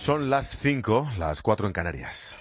Son las 5, las 4 en Canarias.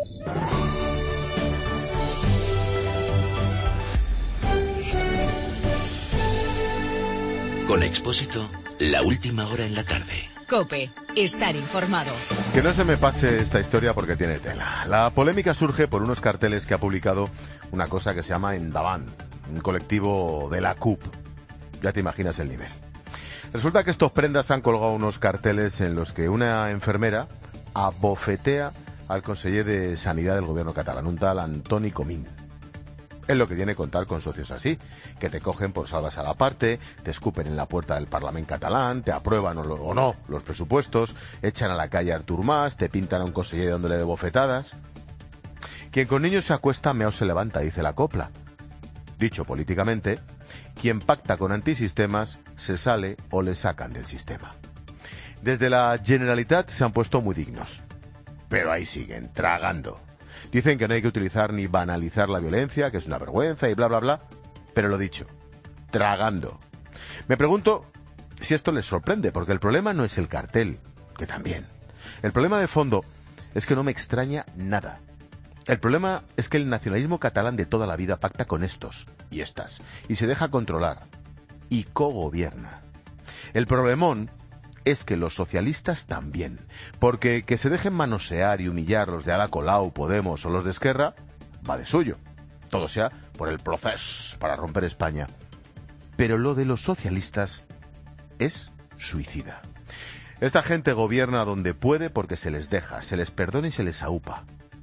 Con Expósito, la última hora en la tarde. COPE, estar informado. Que no se me pase esta historia porque tiene tela. La polémica surge por unos carteles que ha publicado una cosa que se llama Endavant, un colectivo de la CUP. Ya te imaginas el nivel. Resulta que estos prendas han colgado unos carteles en los que una enfermera abofetea al conseller de Sanidad del gobierno catalán, un tal Antoni Comín. Es lo que tiene contar con socios así, que te cogen por salvas a la parte, te escupen en la puerta del Parlamento catalán, te aprueban o no los presupuestos, echan a la calle a Artur Mas, te pintan a un conseller dándole de bofetadas. Quien con niños se acuesta, meao se levanta, dice la copla. Dicho políticamente, quien pacta con antisistemas se sale o le sacan del sistema. Desde la Generalitat se han puesto muy dignos, pero ahí siguen, tragando. Dicen que no hay que utilizar ni banalizar la violencia, que es una vergüenza y bla, bla, bla. Pero lo dicho, tragando. Me pregunto si esto les sorprende, porque el problema no es el cartel, que también. El problema de fondo es que no me extraña nada. El problema es que el nacionalismo catalán de toda la vida pacta con estos y estas, y se deja controlar, y cogobierna. El problemón es que los socialistas también, porque que se dejen manosear y humillar los de Ada Colau, Podemos o los de Esquerra, va de suyo. Todo sea por el proceso para romper España. Pero lo de los socialistas es suicida. Esta gente gobierna donde puede porque se les deja, se les perdona y se les aupa.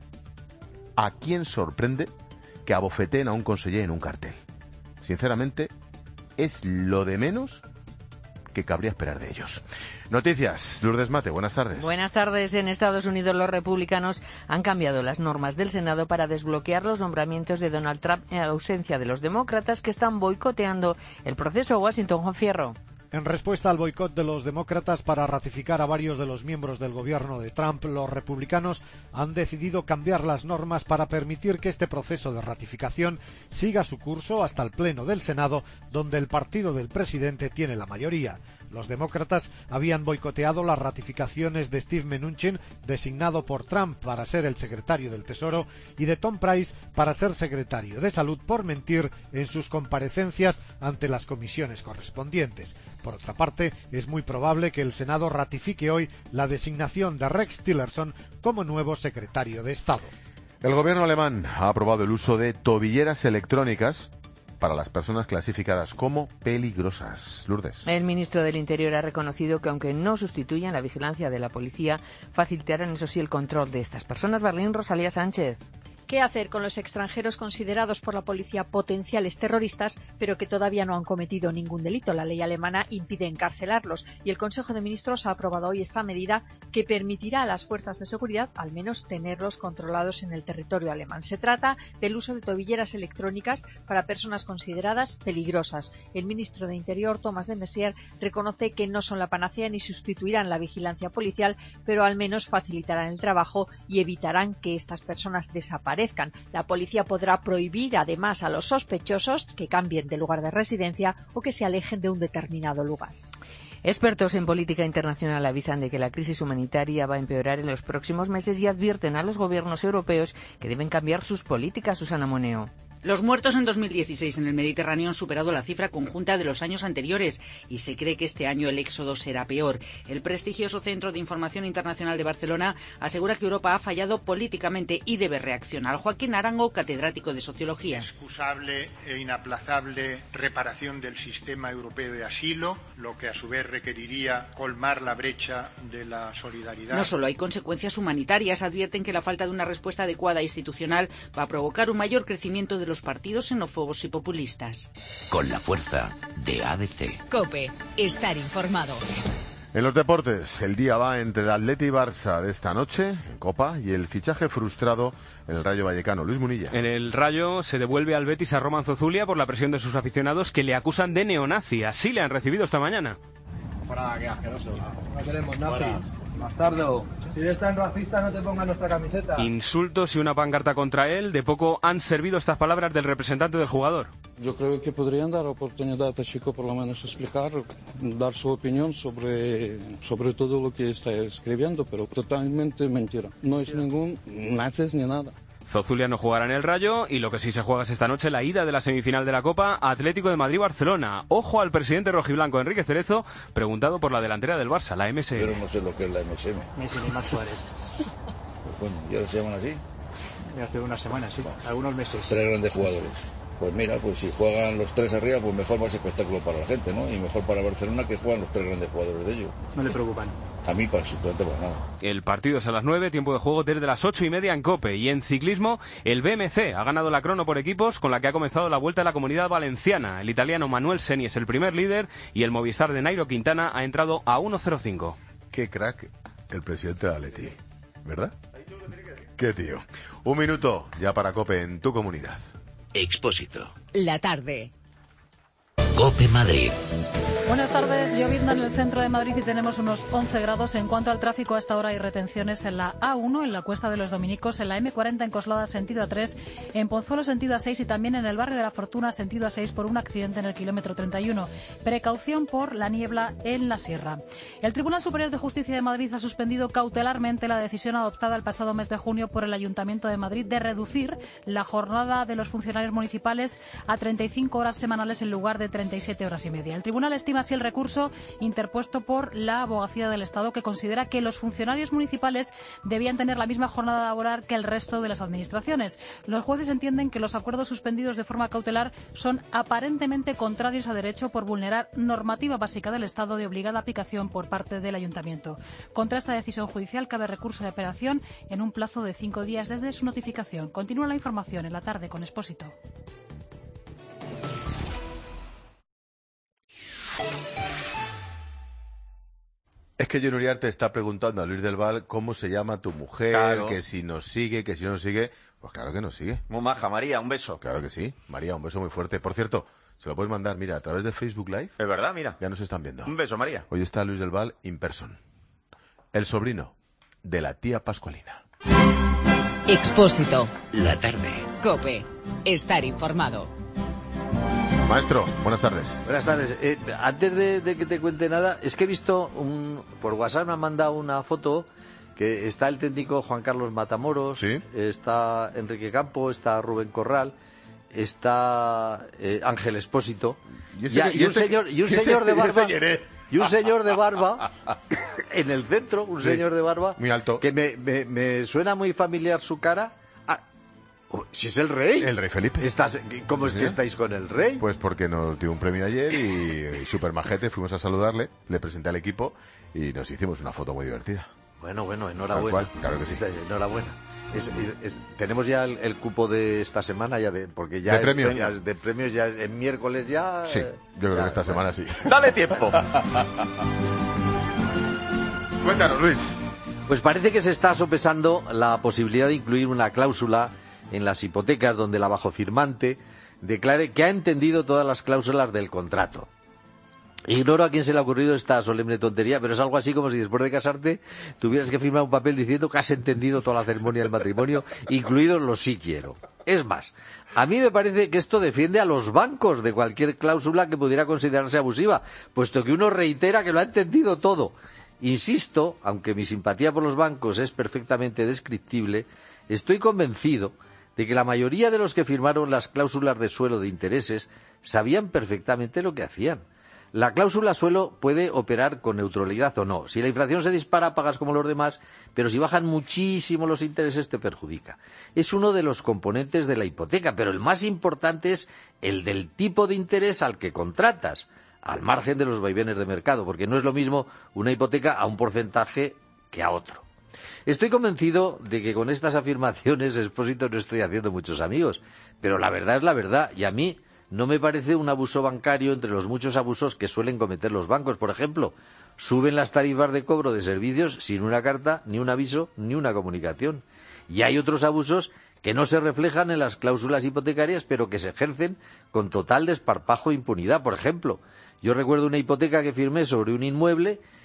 ¿A quién sorprende que abofeteen a un conseller en un cartel? Sinceramente, es lo de menos que cabría esperar de ellos. Noticias, Lourdes Mate, buenas tardes. Buenas tardes. En Estados Unidos los republicanos han cambiado las normas del Senado para desbloquear los nombramientos de Donald Trump en ausencia de los demócratas que están boicoteando el proceso. Washington, Juan Fierro. En respuesta al boicot de los demócratas para ratificar a varios de los miembros del gobierno de Trump, los republicanos han decidido cambiar las normas para permitir que este proceso de ratificación siga su curso hasta el Pleno del Senado, donde el partido del presidente tiene la mayoría. Los demócratas habían boicoteado las ratificaciones de Steve Mnuchin, designado por Trump para ser el secretario del Tesoro, y de Tom Price para ser secretario de Salud por mentir en sus comparecencias ante las comisiones correspondientes. Por otra parte, es muy probable que el Senado ratifique hoy la designación de Rex Tillerson como nuevo secretario de Estado. El gobierno alemán ha aprobado el uso de tobilleras electrónicas para las personas clasificadas como peligrosas. Lourdes. El ministro del Interior ha reconocido que aunque no sustituyan la vigilancia de la policía, facilitarán eso sí el control de estas personas. Berlín, Rosalía Sánchez. ¿Qué hacer con los extranjeros considerados por la policía potenciales terroristas, pero que todavía no han cometido ningún delito? La ley alemana impide encarcelarlos y el Consejo de Ministros ha aprobado hoy esta medida que permitirá a las fuerzas de seguridad al menos tenerlos controlados en el territorio alemán. Se trata del uso de tobilleras electrónicas para personas consideradas peligrosas. El ministro de Interior, Thomas de Maizière, reconoce que no son la panacea ni sustituirán la vigilancia policial, pero al menos facilitarán el trabajo y evitarán que estas personas desaparezcan. La policía podrá prohibir además a los sospechosos que cambien de lugar de residencia o que se alejen de un determinado lugar. Expertos en política internacional avisan de que la crisis humanitaria va a empeorar en los próximos meses y advierten a los gobiernos europeos que deben cambiar sus políticas. Susana Moneo. Los muertos en 2016 en el Mediterráneo han superado la cifra conjunta de los años anteriores y se cree que este año el éxodo será peor. El prestigioso Centro de Información Internacional de Barcelona asegura que Europa ha fallado políticamente y debe reaccionar. Joaquín Arango, catedrático de Sociología. Excusable e inaplazable reparación del sistema europeo de asilo, lo que a su vez requeriría colmar la brecha de la solidaridad. No solo hay consecuencias humanitarias, advierten que la falta de una respuesta adecuada institucional va a provocar un mayor crecimiento de los partidos xenófobos y populistas. Con la fuerza de ABC. COPE, estar informado. En los deportes, el día va entre el Atleti y Barça de esta noche, en Copa, y el fichaje frustrado en el Rayo Vallecano. Luis Munilla. En el Rayo se devuelve al Betis a Roman Zozulia por la presión de sus aficionados que le acusan de neonazi. Así le han recibido esta mañana. Fuera, qué asqueroso. No queremos nazis. Bastardo. Si eres tan racista, no te pongas nuestra camiseta. Insultos y una pancarta contra él. De poco han servido estas palabras del representante del jugador. Yo creo que podrían dar oportunidad a Chico por lo menos explicar, dar su opinión sobre todo lo que está escribiendo, pero totalmente mentira. No es ningún naces ni nada. Zozulia no jugará en el Rayo y lo que sí se juega es esta noche la ida de la semifinal de la Copa, Atlético de Madrid-Barcelona. Ojo al presidente rojiblanco Enrique Cerezo, preguntado por la delantera del Barça, la MSN. Pero no sé lo que es la MSN. Messi, Neymar, Suárez. Pues bueno, ¿ya se llaman así? Hace unas semanas, sí, algunos meses. 3 grandes jugadores. Pues mira, pues si juegan los 3 arriba, pues mejor más espectáculo para la gente, ¿no? Y mejor para Barcelona que juegan los 3 grandes jugadores de ellos. No le preocupan. A mí, absolutamente para nada. El partido es a las 9, tiempo de juego desde las 8:30 en COPE. Y en ciclismo, el BMC ha ganado la crono por equipos, con la que ha comenzado la Vuelta a la Comunidad Valenciana. El italiano Manuel Seni es el primer líder y el Movistar de Nairo Quintana ha entrado a 1:05. Qué crack el presidente de Atleti, ¿verdad? Qué tío. 1 minuto ya para COPE en tu comunidad. Expósito. La tarde. COPE Madrid. Buenas tardes, llovizna en el centro de Madrid y tenemos unos 11 grados. En cuanto al tráfico, a esta hora hay retenciones en la A1, en la Cuesta de los Dominicos, en la M40 en Coslada, sentido A3, en Pozuelo, sentido A6 y también en el barrio de la Fortuna, sentido A6, por un accidente en el kilómetro 31. Precaución por la niebla en la sierra. El Tribunal Superior de Justicia de Madrid ha suspendido cautelarmente la decisión adoptada el pasado mes de junio por el Ayuntamiento de Madrid de reducir la jornada de los funcionarios municipales a 35 horas semanales en lugar de 37 horas y media. El tribunal estima así el recurso interpuesto por la Abogacía del Estado, que considera que los funcionarios municipales debían tener la misma jornada laboral que el resto de las administraciones. Los jueces entienden que los acuerdos suspendidos de forma cautelar son aparentemente contrarios a derecho por vulnerar normativa básica del Estado de obligada aplicación por parte del Ayuntamiento. Contra esta decisión judicial cabe recurso de apelación en un plazo de 5 días desde su notificación. Continúa la información en la tarde con Expósito. Es que John Uriarte está preguntando a Luis del Val cómo se llama tu mujer, claro, que si nos sigue, que si no nos sigue. Pues claro que nos sigue. Muy maja, María, un beso. Claro que sí, María, un beso muy fuerte. Por cierto, se lo puedes mandar, mira, a través de Facebook Live. Es verdad, mira. Ya nos están viendo. Un beso, María. Hoy está Luis del Val in person, el sobrino de la tía Pascualina. Expósito. La tarde. COPE. Estar informado. Maestro, buenas tardes. Buenas tardes. Antes de que te cuente nada, es que he visto por WhatsApp me han mandado una foto que está el técnico Juan Carlos Matamoros, ¿sí? Está Enrique Campo, está Rubén Corral, está Ángel Expósito y un señor de barba. Y un señor de barba en el centro, un señor de barba muy alto, que me suena muy familiar su cara. Si es el rey. El rey Felipe. ¿Cómo es que estáis con el rey? Pues porque nos dio un premio ayer y súper majete, fuimos a saludarle, le presenté al equipo y nos hicimos una foto muy divertida. Bueno, enhorabuena. Tal cual, claro que sí. Enhorabuena. Tenemos ya el cupo de esta semana, porque ya de premios ya es miércoles ya. Sí, yo creo que esta semana sí. Dale tiempo. Cuéntanos, Luis. Pues parece que se está sopesando la posibilidad de incluir una cláusula en las hipotecas donde el abajofirmante declare que ha entendido todas las cláusulas del contrato. Ignoro a quién se le ha ocurrido esta solemne tontería, pero es algo así como si después de casarte tuvieras que firmar un papel diciendo que has entendido toda la ceremonia del matrimonio, incluidos los sí quiero. Es más, a mí me parece que esto defiende a los bancos de cualquier cláusula que pudiera considerarse abusiva, puesto que uno reitera que lo ha entendido todo. Insisto, aunque mi simpatía por los bancos es perfectamente descriptible, estoy convencido de que la mayoría de los que firmaron las cláusulas de suelo de intereses sabían perfectamente lo que hacían. La cláusula suelo puede operar con neutralidad o no. Si la inflación se dispara, pagas como los demás, pero si bajan muchísimo los intereses, te perjudica. Es uno de los componentes de la hipoteca, pero el más importante es el del tipo de interés al que contratas, al margen de los vaivenes de mercado, porque no es lo mismo una hipoteca a un porcentaje que a otro. Estoy convencido de que con estas afirmaciones, Expósito, no estoy haciendo muchos amigos, pero la verdad es la verdad, y a mí no me parece un abuso bancario entre los muchos abusos que suelen cometer los bancos. Por ejemplo, suben las tarifas de cobro de servicios sin una carta, ni un aviso, ni una comunicación. Y hay otros abusos que no se reflejan en las cláusulas hipotecarias, pero que se ejercen con total desparpajo e impunidad. Por ejemplo, yo recuerdo una hipoteca que firmé sobre un inmueble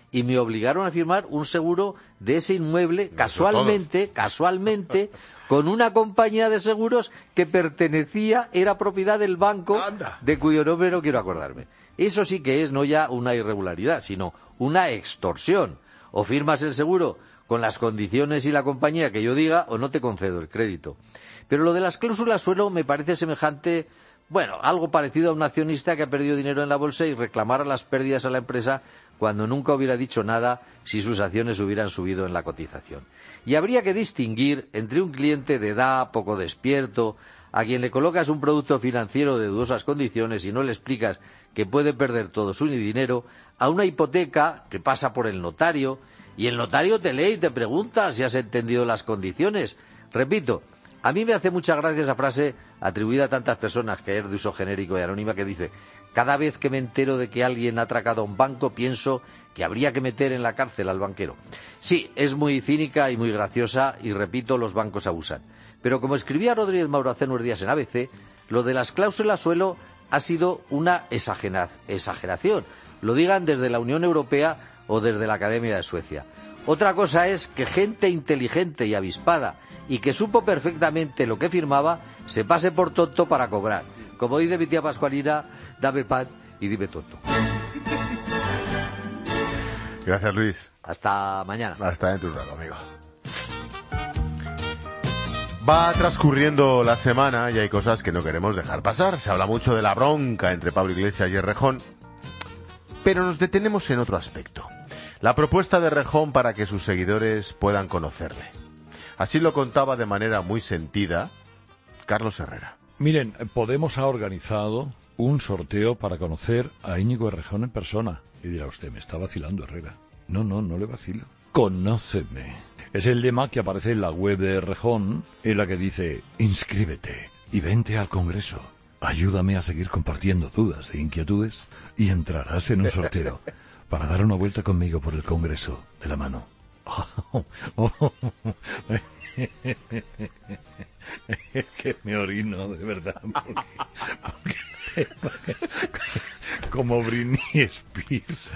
y me obligaron a firmar un seguro de ese inmueble casualmente, con una compañía de seguros que era propiedad del banco de cuyo nombre no quiero acordarme. Eso sí que es no ya una irregularidad, sino una extorsión. O firmas el seguro con las condiciones y la compañía que yo diga, o no te concedo el crédito. Pero lo de las cláusulas suelo me parece semejante, algo parecido a un accionista que ha perdido dinero en la bolsa y reclamara las pérdidas a la empresa cuando nunca hubiera dicho nada si sus acciones hubieran subido en la cotización. Y habría que distinguir entre un cliente de edad, poco despierto, a quien le colocas un producto financiero de dudosas condiciones y no le explicas que puede perder todo su dinero, a una hipoteca que pasa por el notario, y el notario te lee y te pregunta si has entendido las condiciones. Repito, a mí me hace mucha gracia esa frase atribuida a tantas personas, que es de uso genérico y anónima, que dice: cada vez que me entero de que alguien ha atracado a un banco, pienso que habría que meter en la cárcel al banquero. Sí, es muy cínica y muy graciosa, y repito, los bancos abusan. Pero como escribía Rodríguez Mauro hace unos días en ABC, lo de las cláusulas suelo ha sido una exageración. Lo digan desde la Unión Europea o desde la Academia de Suecia. Otra cosa es que gente inteligente y avispada y que supo perfectamente lo que firmaba se pase por tonto para cobrar. Como dice mi tía Pascualina, dame pan y dime tonto. Gracias, Luis. Hasta mañana. Hasta dentro de un rato, amigo. Va transcurriendo la semana y hay cosas que no queremos dejar pasar. Se habla mucho de la bronca entre Pablo Iglesias y Errejón, pero nos detenemos en otro aspecto. La propuesta de Errejón para que sus seguidores puedan conocerle. Así lo contaba de manera muy sentida Carlos Herrera. Miren, Podemos ha organizado un sorteo para conocer a Íñigo Errejón en persona. Y dirá usted, me está vacilando Herrera. No le vacilo. Conóceme. Es el lema que aparece en la web de Errejón, en la que dice: inscríbete y vente al Congreso. Ayúdame a seguir compartiendo dudas e inquietudes y entrarás en un sorteo para dar una vuelta conmigo por el Congreso de la mano. Es que me orino, de verdad, porque como Britney Spears.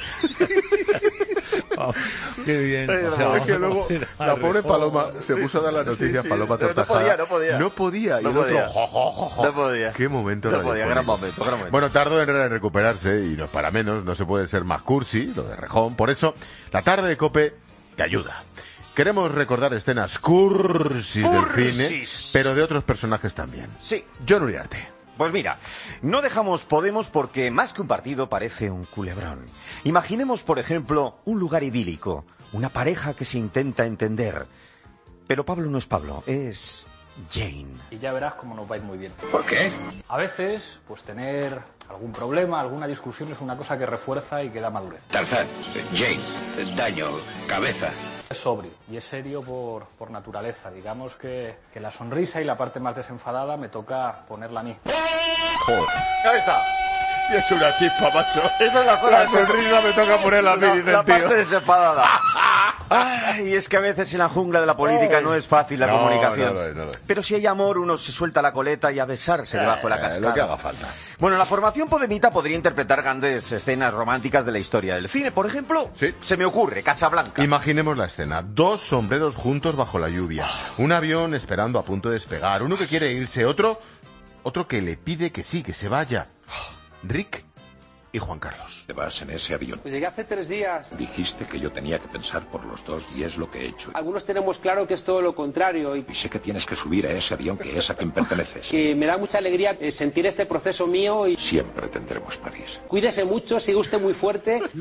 Qué bien. O sea, es que luego la pobre Paloma se puso a dar la noticia, Paloma Tortajada. No podía. Y el otro, No podía. Qué momento. No podía, gran momento. Bueno, tardó en recuperarse y no es para menos, no se puede ser más cursi, lo de Errejón. Por eso, la tarde de COPE te ayuda. Queremos recordar escenas cursis del cine, pero de otros personajes también. Sí. Jon Uriarte. Pues mira, no dejamos Podemos porque más que un partido parece un culebrón. Imaginemos, por ejemplo, un lugar idílico, una pareja que se intenta entender. Pero Pablo no es Pablo, es Jane. Y ya verás cómo nos va a ir muy bien. ¿Por qué? A veces, pues tener algún problema, alguna discusión es una cosa que refuerza y que da madurez. Tarzán, Jane, daño, cabeza. Es sobrio y es serio por naturaleza. Digamos que la sonrisa y la parte más desenfadada me toca ponerla a mí. Joder. Ahí está. Y es una chispa, macho. Esa es la cosa. La sonrisa me toca ponerla a mí, dice la el tío. parte desenfadada. Ay, es que a veces en la jungla de la política no es fácil la comunicación. No. Pero si hay amor, uno se suelta la coleta y a besarse debajo de la cascada. Lo que haga falta. Bueno, la formación podemita podría interpretar grandes escenas románticas de la historia del cine. Por ejemplo, se me ocurre Casablanca. Imaginemos la escena. 2 sombreros juntos bajo la lluvia. Un avión esperando a punto de despegar. Uno que quiere irse, otro que le pide que sí, que se vaya. Rick y Juan Carlos. ¿Te vas en ese avión? Pues llegué hace 3 días. Dijiste que yo tenía que pensar por los dos y es lo que he hecho. Algunos tenemos claro que es todo lo contrario. Y sé que tienes que subir a ese avión que es a quien perteneces. Que me da mucha alegría sentir este proceso mío y... Siempre tendremos París. Cuídese mucho, sigue usted muy fuerte. ¡Qué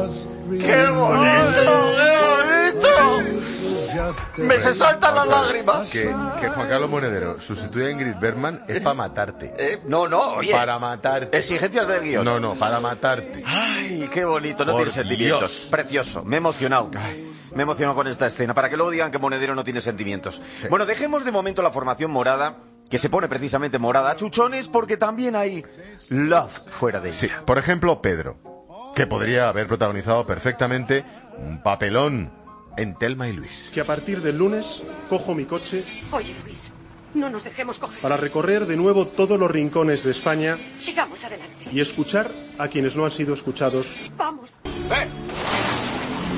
bonito! ¡Qué bonito! ¡Me se saltan las lágrimas! Que Juan Carlos Monedero sustituya a Ingrid Bergman es para matarte. No, oye. Para matarte. Exigencias del guión. No, para matarte. Ay, qué bonito, no tiene sentimientos. Dios. Precioso, me he emocionado. Me he emocionado con esta escena, para que luego digan que Monedero no tiene sentimientos. Sí. Bueno, dejemos de momento la formación morada, que se pone precisamente morada a chuchones, porque también hay love fuera de ella. Sí, por ejemplo, Pedro, que podría haber protagonizado perfectamente un papelón en Thelma y Luis. Que a partir del lunes cojo mi coche... Oye, Luis, no nos dejemos coger. Para recorrer de nuevo todos los rincones de España. Sigamos adelante. Y escuchar a quienes no han sido escuchados. Vamos.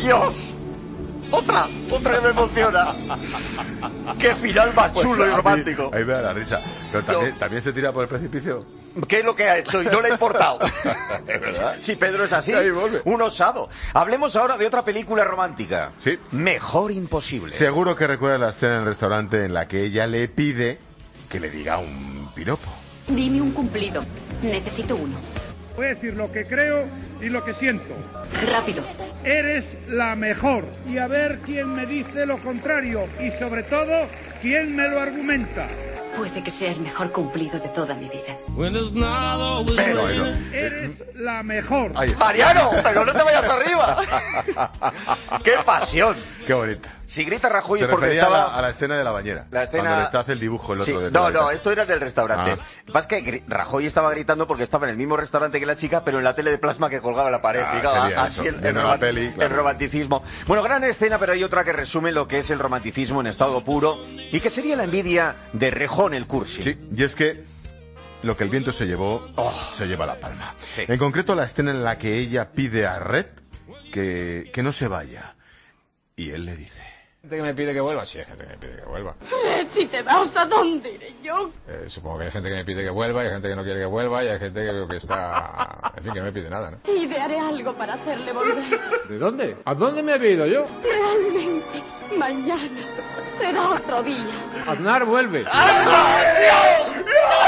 ¡Dios! Otra que me emociona. ¡Qué final más chulo y romántico! Ahí me da la risa. Pero también se tira por el precipicio. ¿Qué es lo que ha hecho? Y no le ha importado. ¿Es verdad? Si Pedro es así, un osado. Hablemos ahora de otra película romántica. Sí. Mejor Imposible. Seguro que recuerdas la escena en el restaurante en la que ella le pide que le diga un piropo. Dime un cumplido. Necesito uno. Voy a decir lo que creo y lo que siento. Rápido. Eres la mejor. Y a ver quién me dice lo contrario. Y sobre todo, quién me lo argumenta. Puede que sea el mejor cumplido de toda mi vida. Eres la mejor. ¡Mariano! ¡Pero no te vayas arriba! ¡Qué pasión! ¡Qué bonita! Si grita Rajoy Se es porque refería estaba... a la escena de la bañera. La escena... Cuando le está hace el dibujo el otro. Sí. De No, esto era en el restaurante. Lo que pasa es que Rajoy estaba gritando porque estaba en el mismo restaurante que la chica, pero en la tele de plasma que colgaba en la pared. Así el romanticismo. Bueno, gran escena, pero hay otra que resume lo que es el romanticismo en estado puro y que sería la envidia de Rejón el Cursi. Sí, y es que lo que el viento se llevó, se lleva la palma. Sí. En concreto, la escena en la que ella pide a Red que no se vaya. Y él le dice... ¿Hay gente que me pide que vuelva? Sí, hay gente que me pide que vuelva. Si te vas, ¿a dónde iré yo? Supongo que hay gente que me pide que vuelva, y hay gente que no quiere que vuelva, y hay gente que está... En fin, que no me pide nada, ¿no? Idearé algo para hacerle volver. ¿De dónde? ¿A dónde me he ido yo? Realmente, mañana será otro día. Aznar vuelve. ¡Ay, Dios!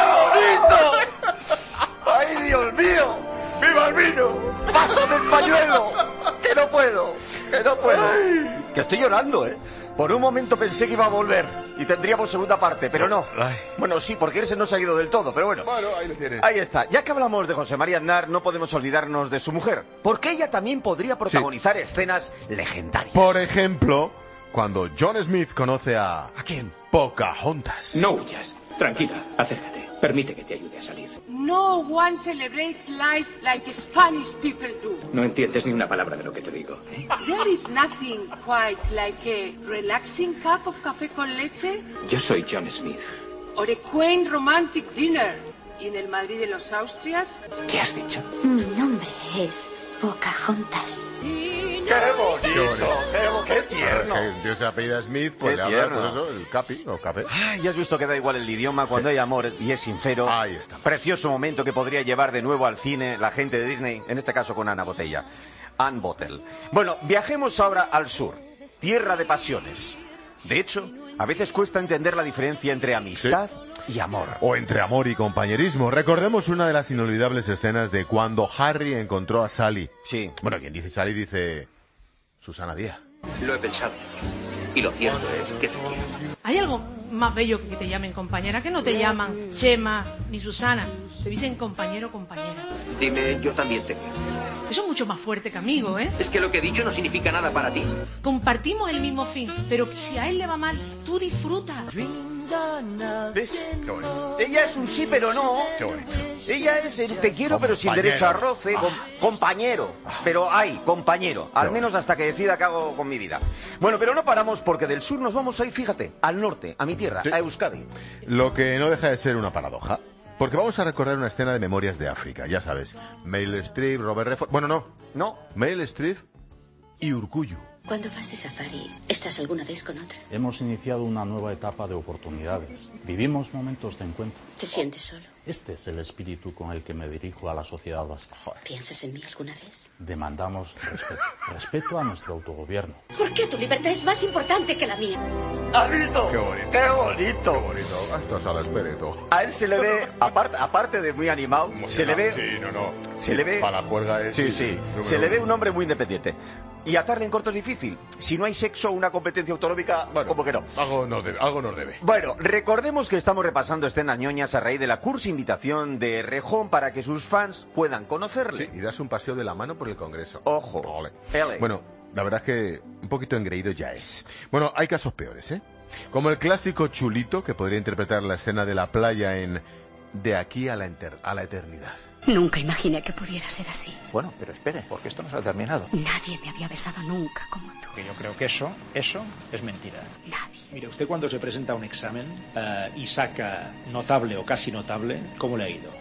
¡Qué bonito! ¡Ay, Dios mío! ¡Viva el vino! ¡Pásame el pañuelo! ¡Que no puedo! ¡Que no puedo! Que estoy llorando, ¿eh? Por un momento pensé que iba a volver y tendríamos segunda parte, pero no. Bueno, sí, porque ese no se ha ido del todo, pero bueno. Bueno, ahí lo tienes. Ahí está. Ya que hablamos de José María Aznar, no podemos olvidarnos de su mujer, porque ella también podría protagonizar escenas legendarias. Por ejemplo, cuando John Smith conoce a... ¿A quién? Pocahontas. No huyas. Tranquila, acércate. Permite que te ayude a salir. No one celebrates life like Spanish people do. No entiendes ni una palabra de lo que te digo. There is nothing quite like a relaxing cup of café con leche Yo soy John Smith. or a quaint romantic dinner in el Madrid de los Austrias. ¿Qué has dicho? Mi nombre es Pocahontas. ¡Qué bonito! ¡Qué tierno! Que un tío se apellida Smith, pues le habla, pues eso, el capi o café. Ay, ya has visto que da igual el idioma cuando hay amor y es sincero. Ahí está. Precioso momento que podría llevar de nuevo al cine la gente de Disney, en este caso con Anne Bottle. Bueno, viajemos ahora al sur, tierra de pasiones. De hecho, a veces cuesta entender la diferencia entre amistad y amor. O entre amor y compañerismo. Recordemos una de las inolvidables escenas de cuando Harry encontró a Sally. Sí. Bueno, quien dice Sally dice Susana Díaz. Lo he pensado. Y lo cierto es que te quiero. ¿Hay algo más bello que te llamen compañera? Que no te llaman Chema ni Susana. Te dicen compañero o compañera. Dime, yo también te quiero. Eso es mucho más fuerte que amigo, ¿eh? Es que lo que he dicho no significa nada para ti. Compartimos el mismo fin, pero si a él le va mal, tú disfrutas. ¿Ves? Qué bonito. Ella es un sí pero no. Qué bonito. Ella es el te quiero pero sin derecho a roce. Compañero. Pero hay, compañero. Al menos hasta que decida qué hago con mi vida. Bueno, pero no paramos porque del sur nos vamos a ir, fíjate, al norte, a mi tierra, a Euskadi. Lo que no deja de ser una paradoja. Porque vamos a recordar una escena de Memorias de África, ya sabes. Meryl Streep, Robert Redford... Bueno, no. Meryl Streep y Urkullu. Cuando vas de safari, ¿estás alguna vez con otra? Hemos iniciado una nueva etapa de oportunidades. Vivimos momentos de encuentro. ¿Te sientes solo? Este es el espíritu con el que me dirijo a la sociedad vasca. ¿Piensas en mí alguna vez? Demandamos respeto. Respeto a nuestro autogobierno. ¿Por qué tu libertad es más importante que la mía? ¿Has visto? Qué bonito. ¡Qué bonito! Qué bonito. Estás a la espera todo. A él se le ve, aparte de muy animado, se le ve... Sí, no. Se le ve... Para la juerga es... Sí. Se le ve un hombre muy independiente. Y atarle en corto es difícil. Si no hay sexo o una competencia autonómica, bueno, como que no. Algo nos debe. Bueno, recordemos que estamos repasando escenas ñoñas a raíz de la cursi invitación de Rejón para que sus fans puedan conocerle. Sí, y darse un paseo de la mano por el Congreso. Ojo. Ole. L. Bueno, la verdad es que un poquito engreído ya es. Bueno, hay casos peores, ¿eh? Como el clásico chulito que podría interpretar la escena de la playa en De aquí a la eternidad. Nunca imaginé que pudiera ser así. Bueno, pero espere, porque esto no se ha terminado. Nadie me había besado nunca como tú. Que yo creo que eso es mentira. Nadie. Mire, usted cuando se presenta a un examen y saca notable o casi notable, ¿cómo le ha ido?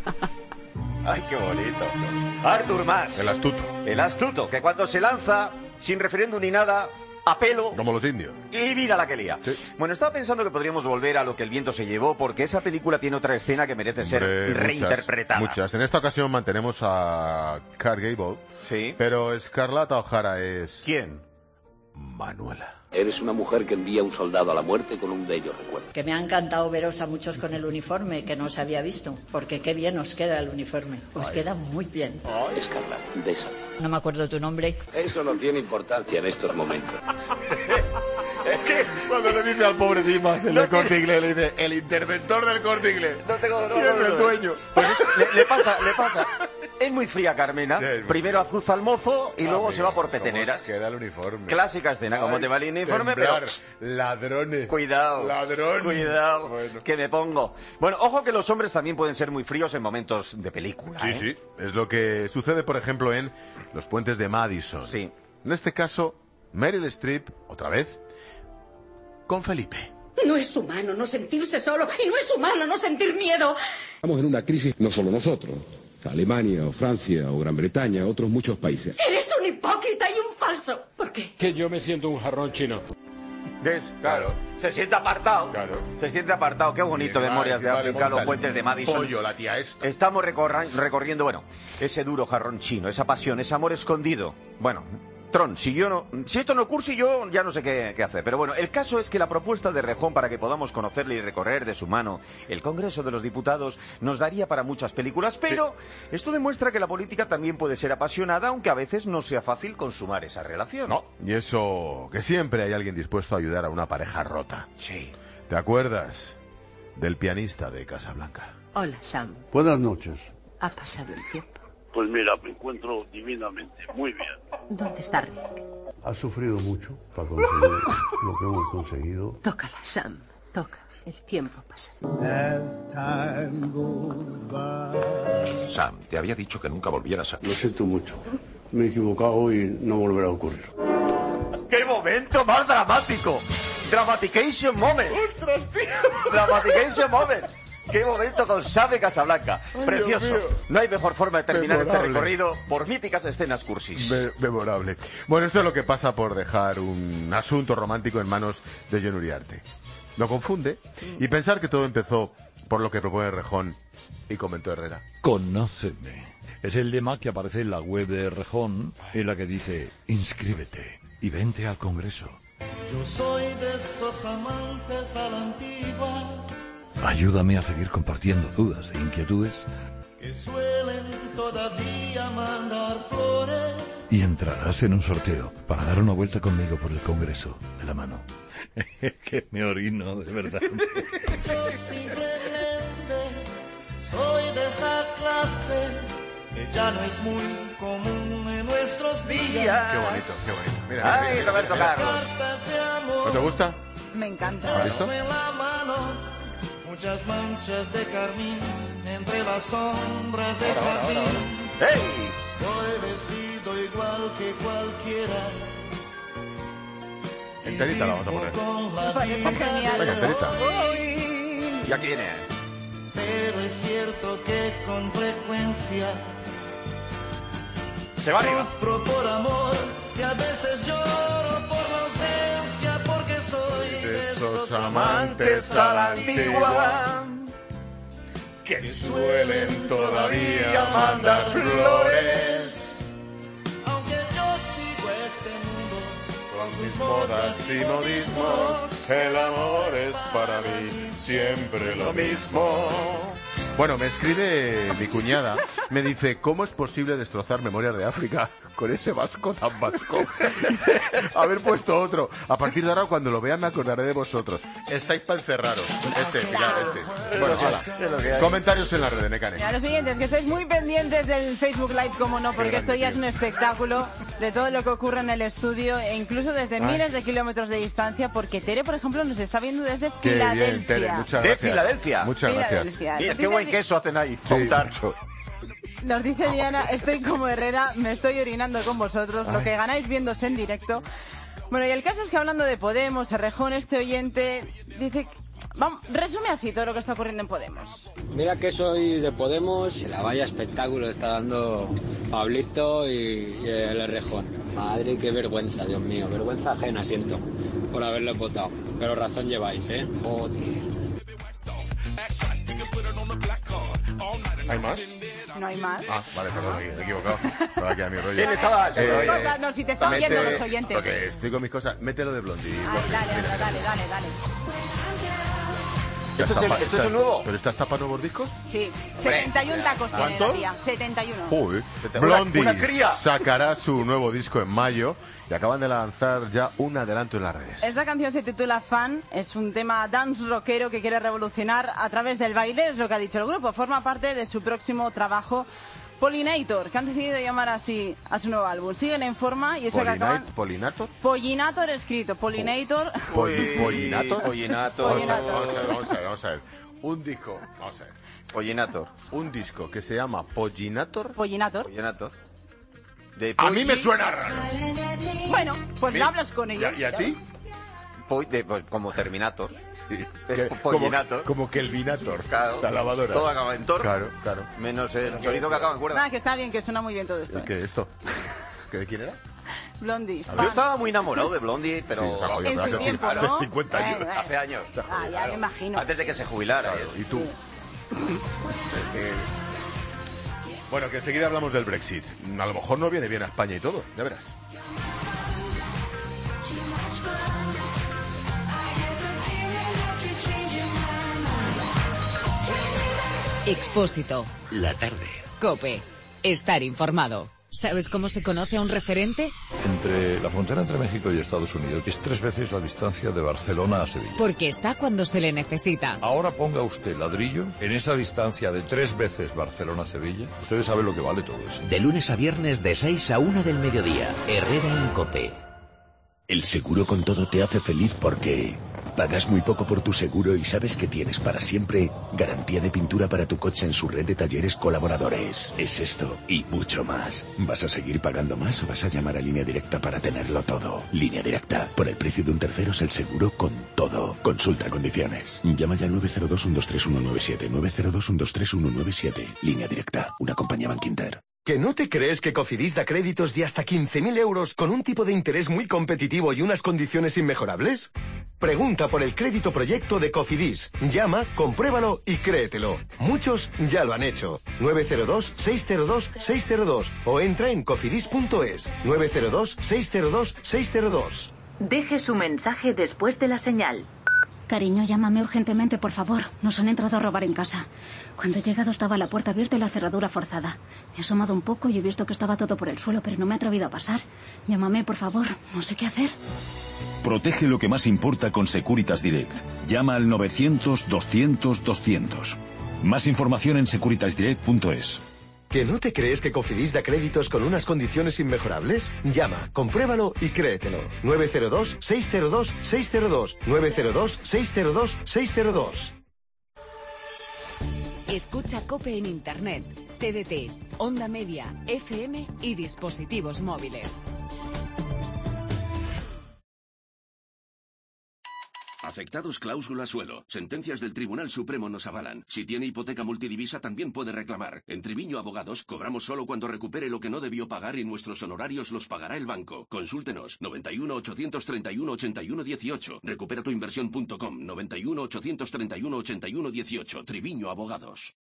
¡Ay, qué bonito! Artur Mas. El astuto. El astuto, que cuando se lanza, sin referéndum ni nada, a pelo. Como los indios. Y mira la que lía. Sí. Bueno, estaba pensando que podríamos volver a Lo que el viento se llevó, porque esa película tiene otra escena que merece ser reinterpretada. Muchas. En esta ocasión mantenemos a Clark Gable. Sí. Pero Scarlett O'Hara es... ¿Quién? Manuela. Eres una mujer que envía a un soldado a la muerte con un bello recuerdo. Que me ha encantado veros a muchos con el uniforme, que no os había visto, porque qué bien os queda el uniforme. Os queda muy bien. Scarlett, bésame. No me acuerdo tu nombre. Eso no tiene importancia en estos momentos. Es que cuando le dice al pobre Dimas, el del Corte Inglés, le dice, el interventor del Corte Inglés. No tengo... ¿Quién es el dueño? Pues le pasa. Es muy fría Carmena. Primero azuza al mozo y luego se va por peteneras. Queda el uniforme. Clásica escena, como te va el uniforme, temblar. pero... Ladrones. Cuidado. Ladrones. Cuidado, bueno. Que me pongo. Bueno, ojo que los hombres también pueden ser muy fríos en momentos de película. Sí, sí. Es lo que sucede, por ejemplo, en Los puentes de Madison. Sí. En este caso, Meryl Streep, otra vez, con Felipe. No es humano no sentirse solo y no es humano no sentir miedo. Estamos en una crisis, no solo nosotros, Alemania o Francia o Gran Bretaña, otros muchos países. Eres un hipócrita y un falso. ¿Por qué? Que yo me siento un jarrón chino. ¿Ves? Claro. Se siente apartado. Claro. Se siente apartado. Qué bonito, Memorias de África, los puentes de Madison. Pollo, la tía esta. Estamos recorriendo, bueno, ese duro jarrón chino, esa pasión, ese amor escondido. Bueno, Tron, si esto no cursi, yo ya no sé qué hacer. Pero bueno, el caso es que la propuesta de Rejón para que podamos conocerle y recorrer de su mano el Congreso de los Diputados nos daría para muchas películas, pero esto demuestra que la política también puede ser apasionada, aunque a veces no sea fácil consumar esa relación. No, y eso, que siempre hay alguien dispuesto a ayudar a una pareja rota. Sí. ¿Te acuerdas del pianista de Casablanca? Hola, Sam. Buenas noches. Ha pasado el tiempo. Pues mira, me encuentro divinamente, muy bien. ¿Dónde está Rick? Ha sufrido mucho para conseguir lo que hemos conseguido. Tócala, Sam. Toca. El tiempo pasa. Sam, te había dicho que nunca volvieras a... Lo siento mucho. Me he equivocado y no volverá a ocurrir. ¡Qué momento más dramático! Dramatication moment. ¡Ostras, tío! Dramatication moment. ¡Qué momento con Sam de Casablanca! Ay, Precioso. No hay mejor forma de terminar Memorable. este recorrido por míticas escenas cursis. Memorable. Bueno, esto es lo que pasa por dejar un asunto romántico en manos de John Uriarte. Lo confunde y pensar que todo empezó por lo que propone Rejón y comentó Herrera. Conóceme. Es el lema que aparece en la web de Rejón, en la que dice, inscríbete y vente al Congreso. Yo soy de esos amantes a la antigua Ayúdame a seguir compartiendo dudas e inquietudes que suelen todavía mandar flores. y entrarás en un sorteo para dar una vuelta conmigo por el Congreso de la mano. Que me orino, de verdad. Yo simplemente soy de esa clase que ya no es muy común en nuestros días. Qué bonito, qué bonito. Mira, Ay, mira, Roberto mira. Carlos. ¿No te gusta? Me encanta. ¿Listo? En la mano, muchas manchas de carmín entre las sombras del jardín. ¡Hey! Voy vestido igual que cualquiera. Enterita la vamos a poner. Con la Parece vida genial. Venga, enterita. Ya que viene. Pero es cierto que con frecuencia Se va arriba. sufro por amor y a veces lloro por la ausencia porque soy de esos amantes a la antigua que suelen todavía mandar flores aunque yo sigo este mundo con mis modas y modismos. El amor es para mí siempre lo mismo. Bueno, me escribe mi cuñada, me dice, ¿cómo es posible destrozar Memorias de África con ese vasco tan vasco? Dice, haber puesto otro. A partir de ahora, cuando lo vean, me acordaré de vosotros. Estáis para encerraros. Mirad este. Bueno, hala. Comentarios en la red, Necane. Y a los siguientes, que estéis muy pendientes del Facebook Live, como no, porque esto ya es un espectáculo de todo lo que ocurre en el estudio, e incluso desde miles de kilómetros de distancia, porque Tere, por ejemplo, nos está viendo desde Qué Filadelfia. bien, Tere, muchas De gracias. Filadelfia. Muchas gracias. Filadelfia. Mira, Nos qué buen dice- queso hacen ahí. Sí, Contar. mucho. Nos dice Diana, estoy como Herrera, me estoy orinando con vosotros, lo Ay. que ganáis viéndose en directo. Bueno, y el caso es que hablando de Podemos, Errejón, este oyente dice, Vamos, resume así todo lo que está ocurriendo en Podemos. Mira que soy de Podemos, la vaya espectáculo está dando Pablito y el Errejón. Madre, qué vergüenza, Dios mío, vergüenza ajena siento por haberle votado. Pero razón lleváis, ¿eh? Joder. ¿Hay más? No hay más. Ah, vale, perdón, me he equivocado. Estaba aquí a mi rollo. ¿Quién estaba? No, si te están viendo los oyentes. Porque estoy con mis cosas. Mételo de Blondie. Dale. ¿Esto es un nuevo? ¿Pero estas tapas nuevos discos? Sí, 71 tacos tiene la ¿Cuántos? tía. 71. Joder. Una cría. Blondie sacará su nuevo disco en mayo y acaban de lanzar ya un adelanto en las redes. Esta canción se titula Fan, es un tema dance rockero que quiere revolucionar a través del baile, es lo que ha dicho el grupo. Forma parte de su próximo trabajo, Pollinator, que han decidido llamar así a su nuego álbum. Siguen en forma y eso que acaban... ¿Pollinator? Pollinator escrito, Pollinator. ¿Pollinator? Vamos a ver. Un disco, vamos a ver. Pollinator. Un disco que se llama Pollinator. Pollinator. A mí me suena raro. Bueno, pues lo hablas con ella. ¿Y a ti? Como Terminator. Pollinator. Como Kelvinator. Claro. La lavadora. Todo acaba en tor. Claro. Menos el chorizo que acaba en cuerda. Nada, que está bien, que suena muy bien todo esto. ¿Qué es esto? ¿Qué de quién era? Blondie. Yo estaba muy enamorado de Blondie, pero... Sí, en su tiempo, ¿no? Hace 50 años. Hace años. Ya me imagino. Antes de que se jubilara. Claro, ¿y tú? Bueno, que enseguida hablamos del Brexit. A lo mejor no viene bien a España y todo, ya verás. Expósito. La tarde. COPE. Estar informado. ¿Sabes cómo se conoce a un referente? La frontera entre México y Estados Unidos es 3 veces la distancia de Barcelona a Sevilla. Porque está cuando se le necesita. Ahora ponga usted ladrillo en esa distancia de 3 veces Barcelona-Sevilla. Ustedes saben lo que vale todo eso. De lunes a viernes de 6 a 1 del mediodía. Herrera en COPE. El seguro con todo te hace feliz porque pagas muy poco por tu seguro y sabes que tienes para siempre garantía de pintura para tu coche en su red de talleres colaboradores. Es esto y mucho más. ¿Vas a seguir pagando más o vas a llamar a Línea Directa para tenerlo todo? Línea Directa. Por el precio de un tercero es el seguro con todo. Consulta condiciones. Llama ya al 902-123-197. 902-123-197. Línea Directa. Una compañía Bankinter. ¿Que no te crees que Cofidis da créditos de hasta 15.000 euros con un tipo de interés muy competitivo y unas condiciones inmejorables? Pregunta por el crédito proyecto de Cofidis. Llama, compruébalo y créetelo. Muchos ya lo han hecho. 902-602-602 o entra en cofidis.es. 902-602-602. Deje su mensaje después de la señal. Cariño, llámame urgentemente, por favor. Nos han entrado a robar en casa. Cuando he llegado estaba la puerta abierta y la cerradura forzada. Me he asomado un poco y he visto que estaba todo por el suelo, pero no me he atrevido a pasar. Llámame, por favor. No sé qué hacer. Protege lo que más importa con Securitas Direct. Llama al 900-200-200. Más información en securitasdirect.es. ¿Que no te crees que Cofidis da créditos con unas condiciones inmejorables? Llama, compruébalo y créetelo. 902-602-602. 902-602-602. Escucha COPE en Internet, TDT, Onda Media, FM y dispositivos móviles. Afectados cláusula suelo. Sentencias del Tribunal Supremo nos avalan. Si tiene hipoteca multidivisa también puede reclamar. En Triviño Abogados cobramos solo cuando recupere lo que no debió pagar y nuestros honorarios los pagará el banco. Consúltenos. 91 831 81 18. Recuperatuinversión.com. 91 831 81 18. Triviño Abogados.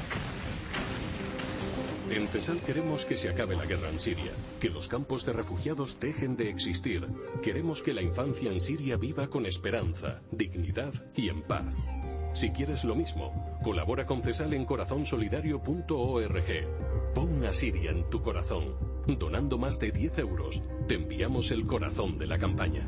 En CESAL queremos que se acabe la guerra en Siria, que los campos de refugiados dejen de existir. Queremos que la infancia en Siria viva con esperanza, dignidad y en paz. Si quieres lo mismo, colabora con CESAL en corazonsolidario.org. Pon a Siria en tu corazón. Donando más de 10 euros, te enviamos el corazón de la campaña.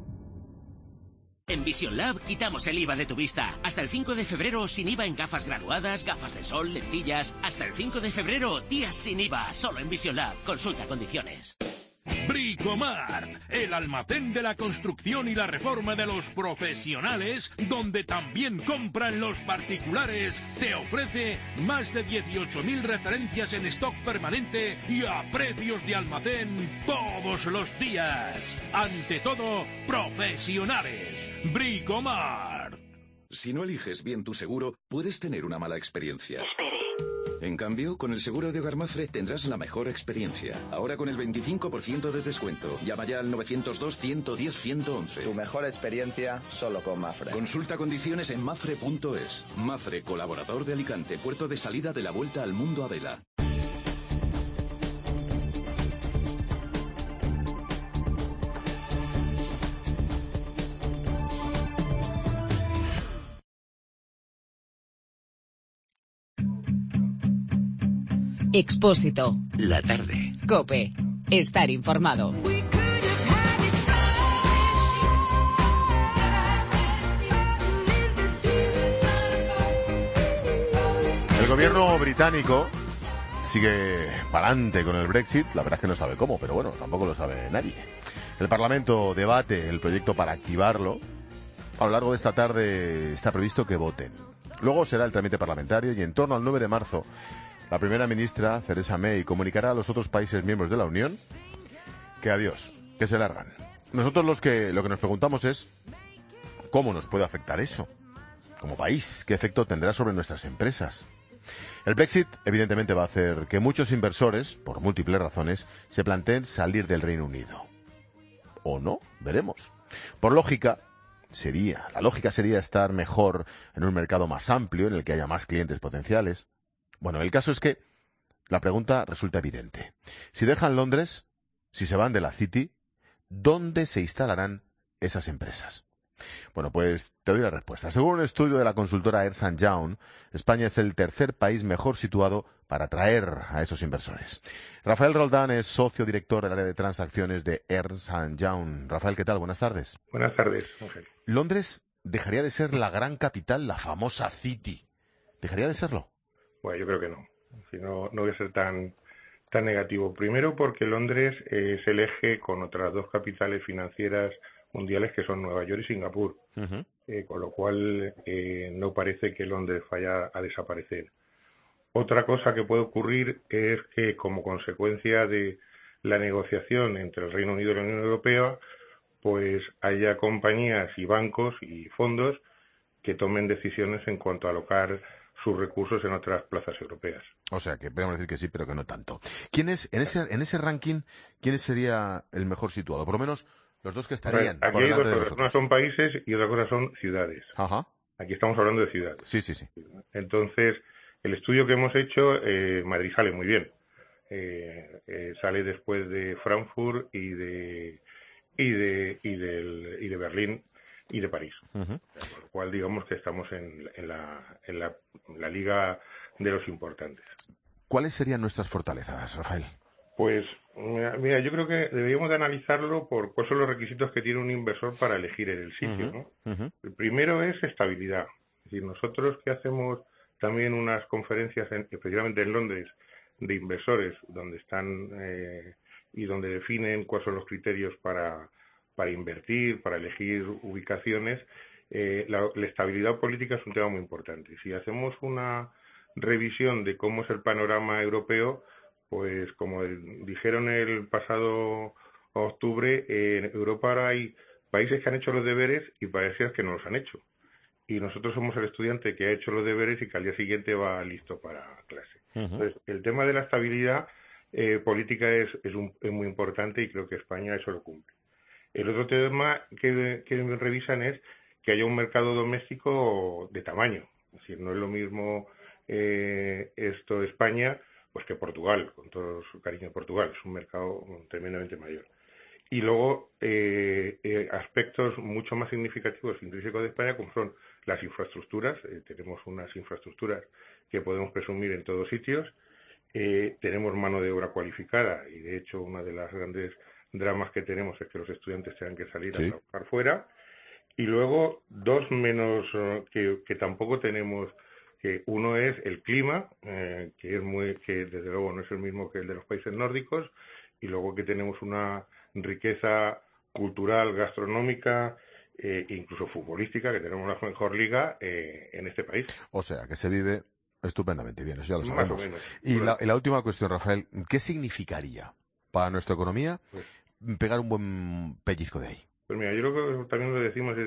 En Vision Lab quitamos el IVA de tu vista. Hasta el 5 de febrero sin IVA en gafas graduadas, gafas de sol, lentillas. Hasta el 5 de febrero, días sin IVA, solo en Vision Lab. Consulta condiciones. Bricomart, el almacén de la construcción y la reforma de los profesionales, donde también compran los particulares, te ofrece más de 18.000 referencias en stock permanente y a precios de almacén todos los días. Ante todo, profesionales. Bricomart. Si no eliges bien tu seguro, puedes tener una mala experiencia. Espere. En cambio, con el seguro de hogar Mafre tendrás la mejor experiencia. Ahora con el 25% de descuento. Llama ya al 902-110-111. Tu mejor experiencia solo con Mafre. Consulta condiciones en mafre.es. Mafre, colaborador de Alicante, puerto de salida de la Vuelta al Mundo a vela. Expósito. La tarde. COPE. Estar informado. El gobierno británico sigue pa'lante con el Brexit. La verdad es que no sabe cómo, pero bueno, tampoco lo sabe nadie. El Parlamento debate el proyecto para activarlo. A lo largo de esta tarde está previsto que voten. Luego será el trámite parlamentario y en torno al 9 de marzo la primera ministra, Theresa May, comunicará a los otros países miembros de la Unión que adiós, que se largan. Nosotros lo que nos preguntamos es ¿cómo nos puede afectar eso? Como país, ¿qué efecto tendrá sobre nuestras empresas? El Brexit, evidentemente, va a hacer que muchos inversores, por múltiples razones, se planteen salir del Reino Unido. ¿O no? Veremos. La lógica sería estar mejor en un mercado más amplio, en el que haya más clientes potenciales. Bueno, el caso es que la pregunta resulta evidente. Si dejan Londres, si se van de la City, ¿dónde se instalarán esas empresas? Bueno, pues te doy la respuesta. Según un estudio de la consultora Ernst & Young, España es el tercer país mejor situado para atraer a esos inversores. Rafael Roldán es socio director del área de transacciones de Ernst & Young. Rafael, ¿qué tal? Buenas tardes. Buenas tardes, Ángel. Londres dejaría de ser la gran capital, la famosa City. ¿Dejaría de serlo? Bueno, yo creo que no. Si no voy a ser tan negativo. Primero porque Londres es el eje con otras dos capitales financieras mundiales que son Nueva York y Singapur. Con lo cual no parece que Londres vaya a desaparecer. Otra cosa que puede ocurrir es que como consecuencia de la negociación entre el Reino Unido y la Unión Europea, pues haya compañías y bancos y fondos que tomen decisiones en cuanto a alocar sus recursos en otras plazas europeas. O sea, que podemos decir que sí, pero que no tanto. ¿Quién es, en ese ranking, quién sería el mejor situado? Por lo menos los dos que estarían aquí por hay delante dos de cosas. nosotros. Una son países y otra cosa son ciudades. Ajá. Aquí estamos hablando de ciudades. Sí. Entonces, el estudio que hemos hecho, Madrid sale muy bien. Sale después de Frankfurt y de Berlín y de París. Por lo cual digamos que estamos en la liga de los importantes. ¿Cuáles serían nuestras fortalezas, Rafael? Pues mira, yo creo que deberíamos de analizarlo por cuáles son los requisitos que tiene un inversor para elegir el sitio, ¿no? El primero es estabilidad. Es decir, nosotros que hacemos también unas conferencias, especialmente en Londres, de inversores, donde están y donde definen cuáles son los criterios para invertir, para elegir ubicaciones, la estabilidad política es un tema muy importante. Si hacemos una revisión de cómo es el panorama europeo, pues como dijeron el pasado octubre, en Europa ahora hay países que han hecho los deberes y países que no los han hecho. Y nosotros somos el estudiante que ha hecho los deberes y que al día siguiente va listo para clase. Entonces, el tema de la estabilidad política es muy importante y creo que España eso lo cumple. El otro tema que revisan es que haya un mercado doméstico de tamaño. Es decir, no es lo mismo España pues que Portugal, con todo su cariño a Portugal. Es un mercado tremendamente mayor. Y luego aspectos mucho más significativos intrínsecos de España, como son las infraestructuras. Tenemos unas infraestructuras que podemos presumir en todos sitios. Tenemos mano de obra cualificada y de hecho una de las grandes dramas que tenemos es que los estudiantes tengan que salir a trabajar fuera. Y luego dos menos que tampoco tenemos, que uno es el clima, que desde luego no es el mismo que el de los países nórdicos, y luego que tenemos una riqueza cultural, gastronómica e incluso futbolística, que tenemos la mejor liga en este país. O sea, que se vive estupendamente bien, eso ya lo sabemos. Más o menos. Y la última cuestión, Rafael, ¿qué significaría para nuestra economía pegar un buen pellizco de ahí? Pues mira, yo creo que también lo decimos, aquí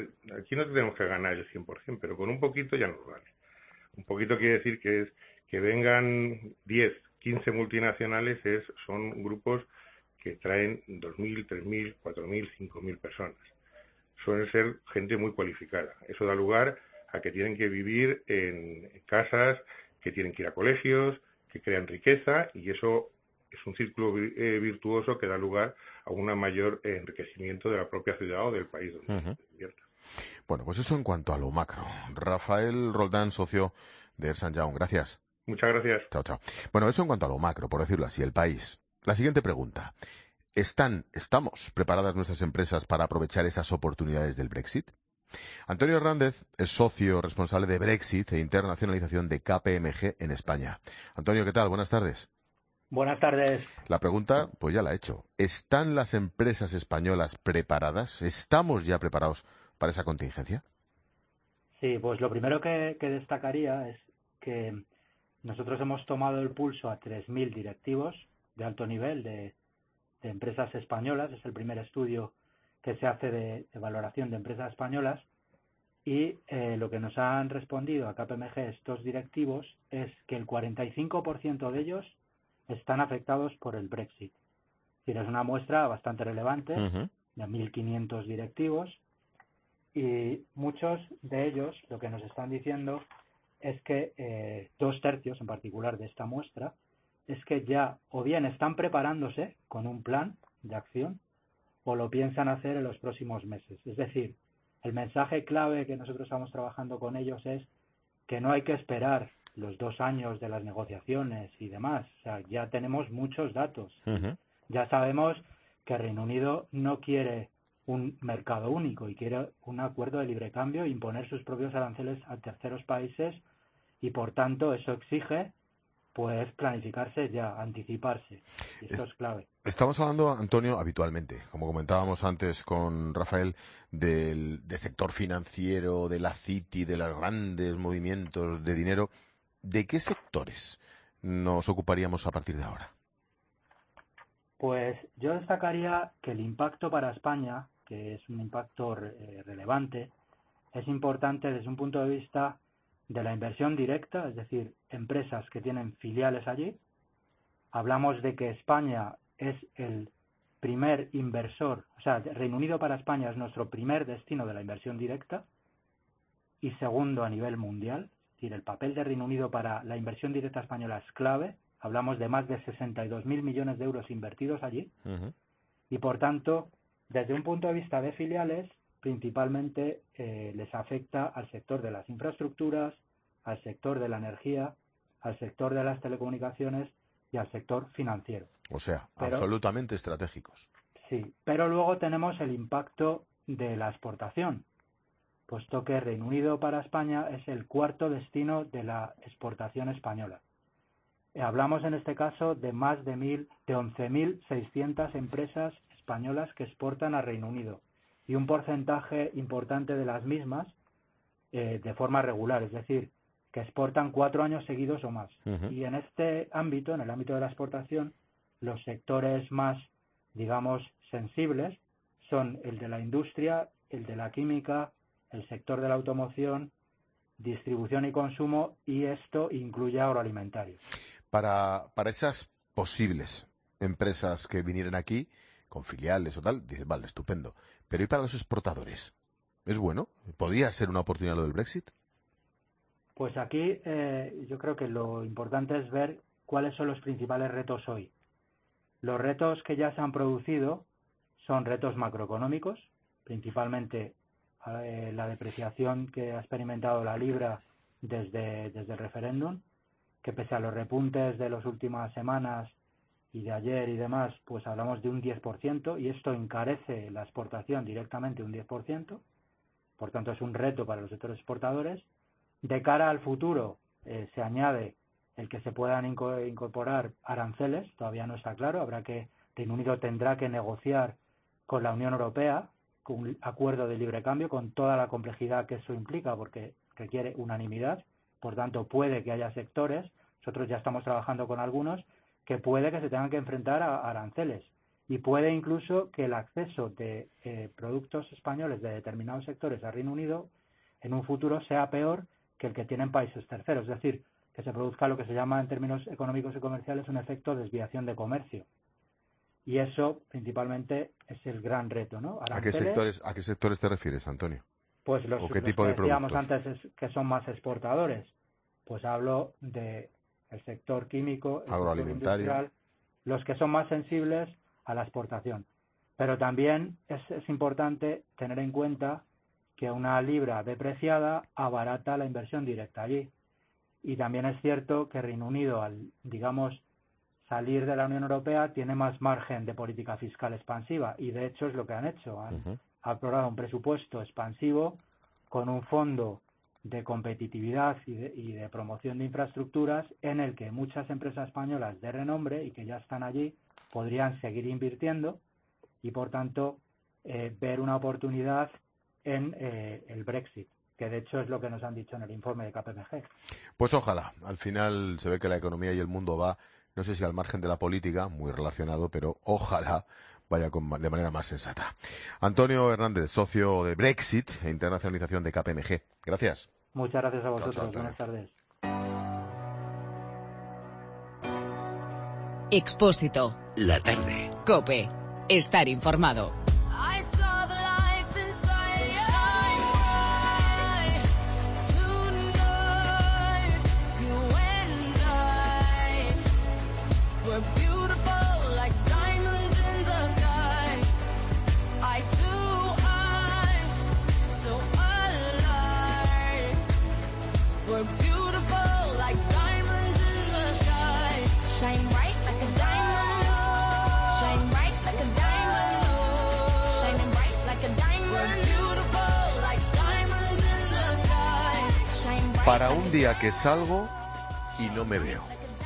aquí no tenemos que ganar el 100%, pero con un poquito ya nos vale. Un poquito quiere decir que es que vengan 10, 15 multinacionales, son grupos que traen 2.000, 3.000, 4.000, 5.000 personas. Suelen ser gente muy cualificada. Eso da lugar a que tienen que vivir en casas, que tienen que ir a colegios, que crean riqueza, y eso es un círculo virtuoso que da lugar a un mayor enriquecimiento de la propia ciudad o del país donde se invierta. Bueno, pues eso en cuanto a lo macro. Rafael Roldán, socio de Ernst & Young. Gracias. Muchas gracias. Chao, chao. Bueno, eso en cuanto a lo macro, por decirlo así, el país. La siguiente pregunta. ¿Estamos preparadas nuestras empresas para aprovechar esas oportunidades del Brexit? Antonio Hernández es socio responsable de Brexit e internacionalización de KPMG en España. Antonio, ¿qué tal? Buenas tardes. Buenas tardes. La pregunta, pues ya la he hecho. ¿Están las empresas españolas preparadas? ¿Estamos ya preparados para esa contingencia? Sí, pues lo primero que destacaría es que nosotros hemos tomado el pulso a 3.000 directivos de alto nivel de empresas españolas. Es el primer estudio que se hace de valoración de empresas españolas, y lo que nos han respondido a KPMG estos directivos es que el 45% de ellos están afectados por el Brexit. Es decir, es una muestra bastante relevante de 1.500 directivos, y muchos de ellos lo que nos están diciendo es que 2/3 en particular de esta muestra es que ya o bien están preparándose con un plan de acción o lo piensan hacer en los próximos meses. Es decir, el mensaje clave que nosotros estamos trabajando con ellos es que no hay que esperar los 2 años de las negociaciones y demás. O sea, ya tenemos muchos datos. Ya sabemos que Reino Unido no quiere un mercado único y quiere un acuerdo de libre cambio e imponer sus propios aranceles a terceros países, y por tanto eso exige pues planificarse ya, anticiparse. Y esto es clave. Estamos hablando, Antonio, habitualmente, como comentábamos antes con Rafael, del sector financiero, de la Citi, de los grandes movimientos de dinero. ¿De qué sectores nos ocuparíamos a partir de ahora? Pues yo destacaría que el impacto para España, que es un impacto relevante, es importante desde un punto de vista de la inversión directa, es decir, empresas que tienen filiales allí. Hablamos de que España es el primer inversor, o sea, Reino Unido para España es nuestro primer destino de la inversión directa y segundo a nivel mundial. Es decir, el papel de Reino Unido para la inversión directa española es clave. Hablamos de más de 62.000 millones de euros invertidos allí. Y por tanto, desde un punto de vista de filiales, principalmente les afecta al sector de las infraestructuras, al sector de la energía, al sector de las telecomunicaciones y al sector financiero. O sea, absolutamente estratégicos. Sí, pero luego tenemos el impacto de la exportación, puesto que Reino Unido para España es el 4º destino de la exportación española. Hablamos en este caso de más de 11.600 empresas españolas que exportan a Reino Unido, y un porcentaje importante de las mismas de forma regular, es decir, que exportan 4 años seguidos o más. Y en este ámbito, en el ámbito de la exportación, los sectores más, digamos, sensibles son el de la industria, el de la química, el sector de la automoción, distribución y consumo, y esto incluye agroalimentarios. Para esas posibles empresas que vinieran aquí, con filiales o tal, dices, vale, estupendo. Pero ¿y para los exportadores? ¿Es bueno? ¿Podría ser una oportunidad lo del Brexit? Pues aquí yo creo que lo importante es ver cuáles son los principales retos hoy. Los retos que ya se han producido son retos macroeconómicos, principalmente la depreciación que ha experimentado la libra desde el referéndum, que pese a los repuntes de las últimas semanas y de ayer y demás, pues hablamos de un 10%, y esto encarece la exportación directamente un 10%, por tanto es un reto para los sectores exportadores. De cara al futuro se añade el que se puedan incorporar aranceles, todavía no está claro, Reino Unido tendrá que negociar con la Unión Europea con un acuerdo de libre cambio, con toda la complejidad que eso implica, porque requiere unanimidad, por tanto puede que haya sectores, nosotros ya estamos trabajando con algunos, que puede que se tengan que enfrentar a aranceles, y puede incluso que el acceso de productos españoles de determinados sectores al Reino Unido en un futuro sea peor que el que tienen países terceros, es decir, que se produzca lo que se llama en términos económicos y comerciales un efecto de desviación de comercio. Y eso principalmente es el gran reto, ¿no? ¿A qué sectores te refieres, Antonio? Pues los ¿Qué tipo de que decíamos productos? antes que son más exportadores. Pues hablo de el sector químico, el agroalimentario, sector industrial, los que son más sensibles a la exportación. Pero también es importante tener en cuenta que una libra depreciada abarata la inversión directa allí. Y también es cierto que Reino Unido, al, digamos, salir de la Unión Europea, tiene más margen de política fiscal expansiva. Y de hecho es lo que han hecho. Han aprobado un presupuesto expansivo con un fondo de competitividad y de promoción de infraestructuras en el que muchas empresas españolas de renombre y que ya están allí podrían seguir invirtiendo y, por tanto, ver una oportunidad en el Brexit, que de hecho es lo que nos han dicho en el informe de KPMG. Pues ojalá. Al final se ve que la economía y el mundo va, no sé si al margen de la política, muy relacionado, pero ojalá vaya de manera más sensata. Antonio Hernández, socio de Brexit e internacionalización de KPMG. Gracias. Muchas gracias a vosotros. Chao, Buenas tardes. Expósito. La tarde. COPE. Estar informado. Para un día que salgo y no me veo.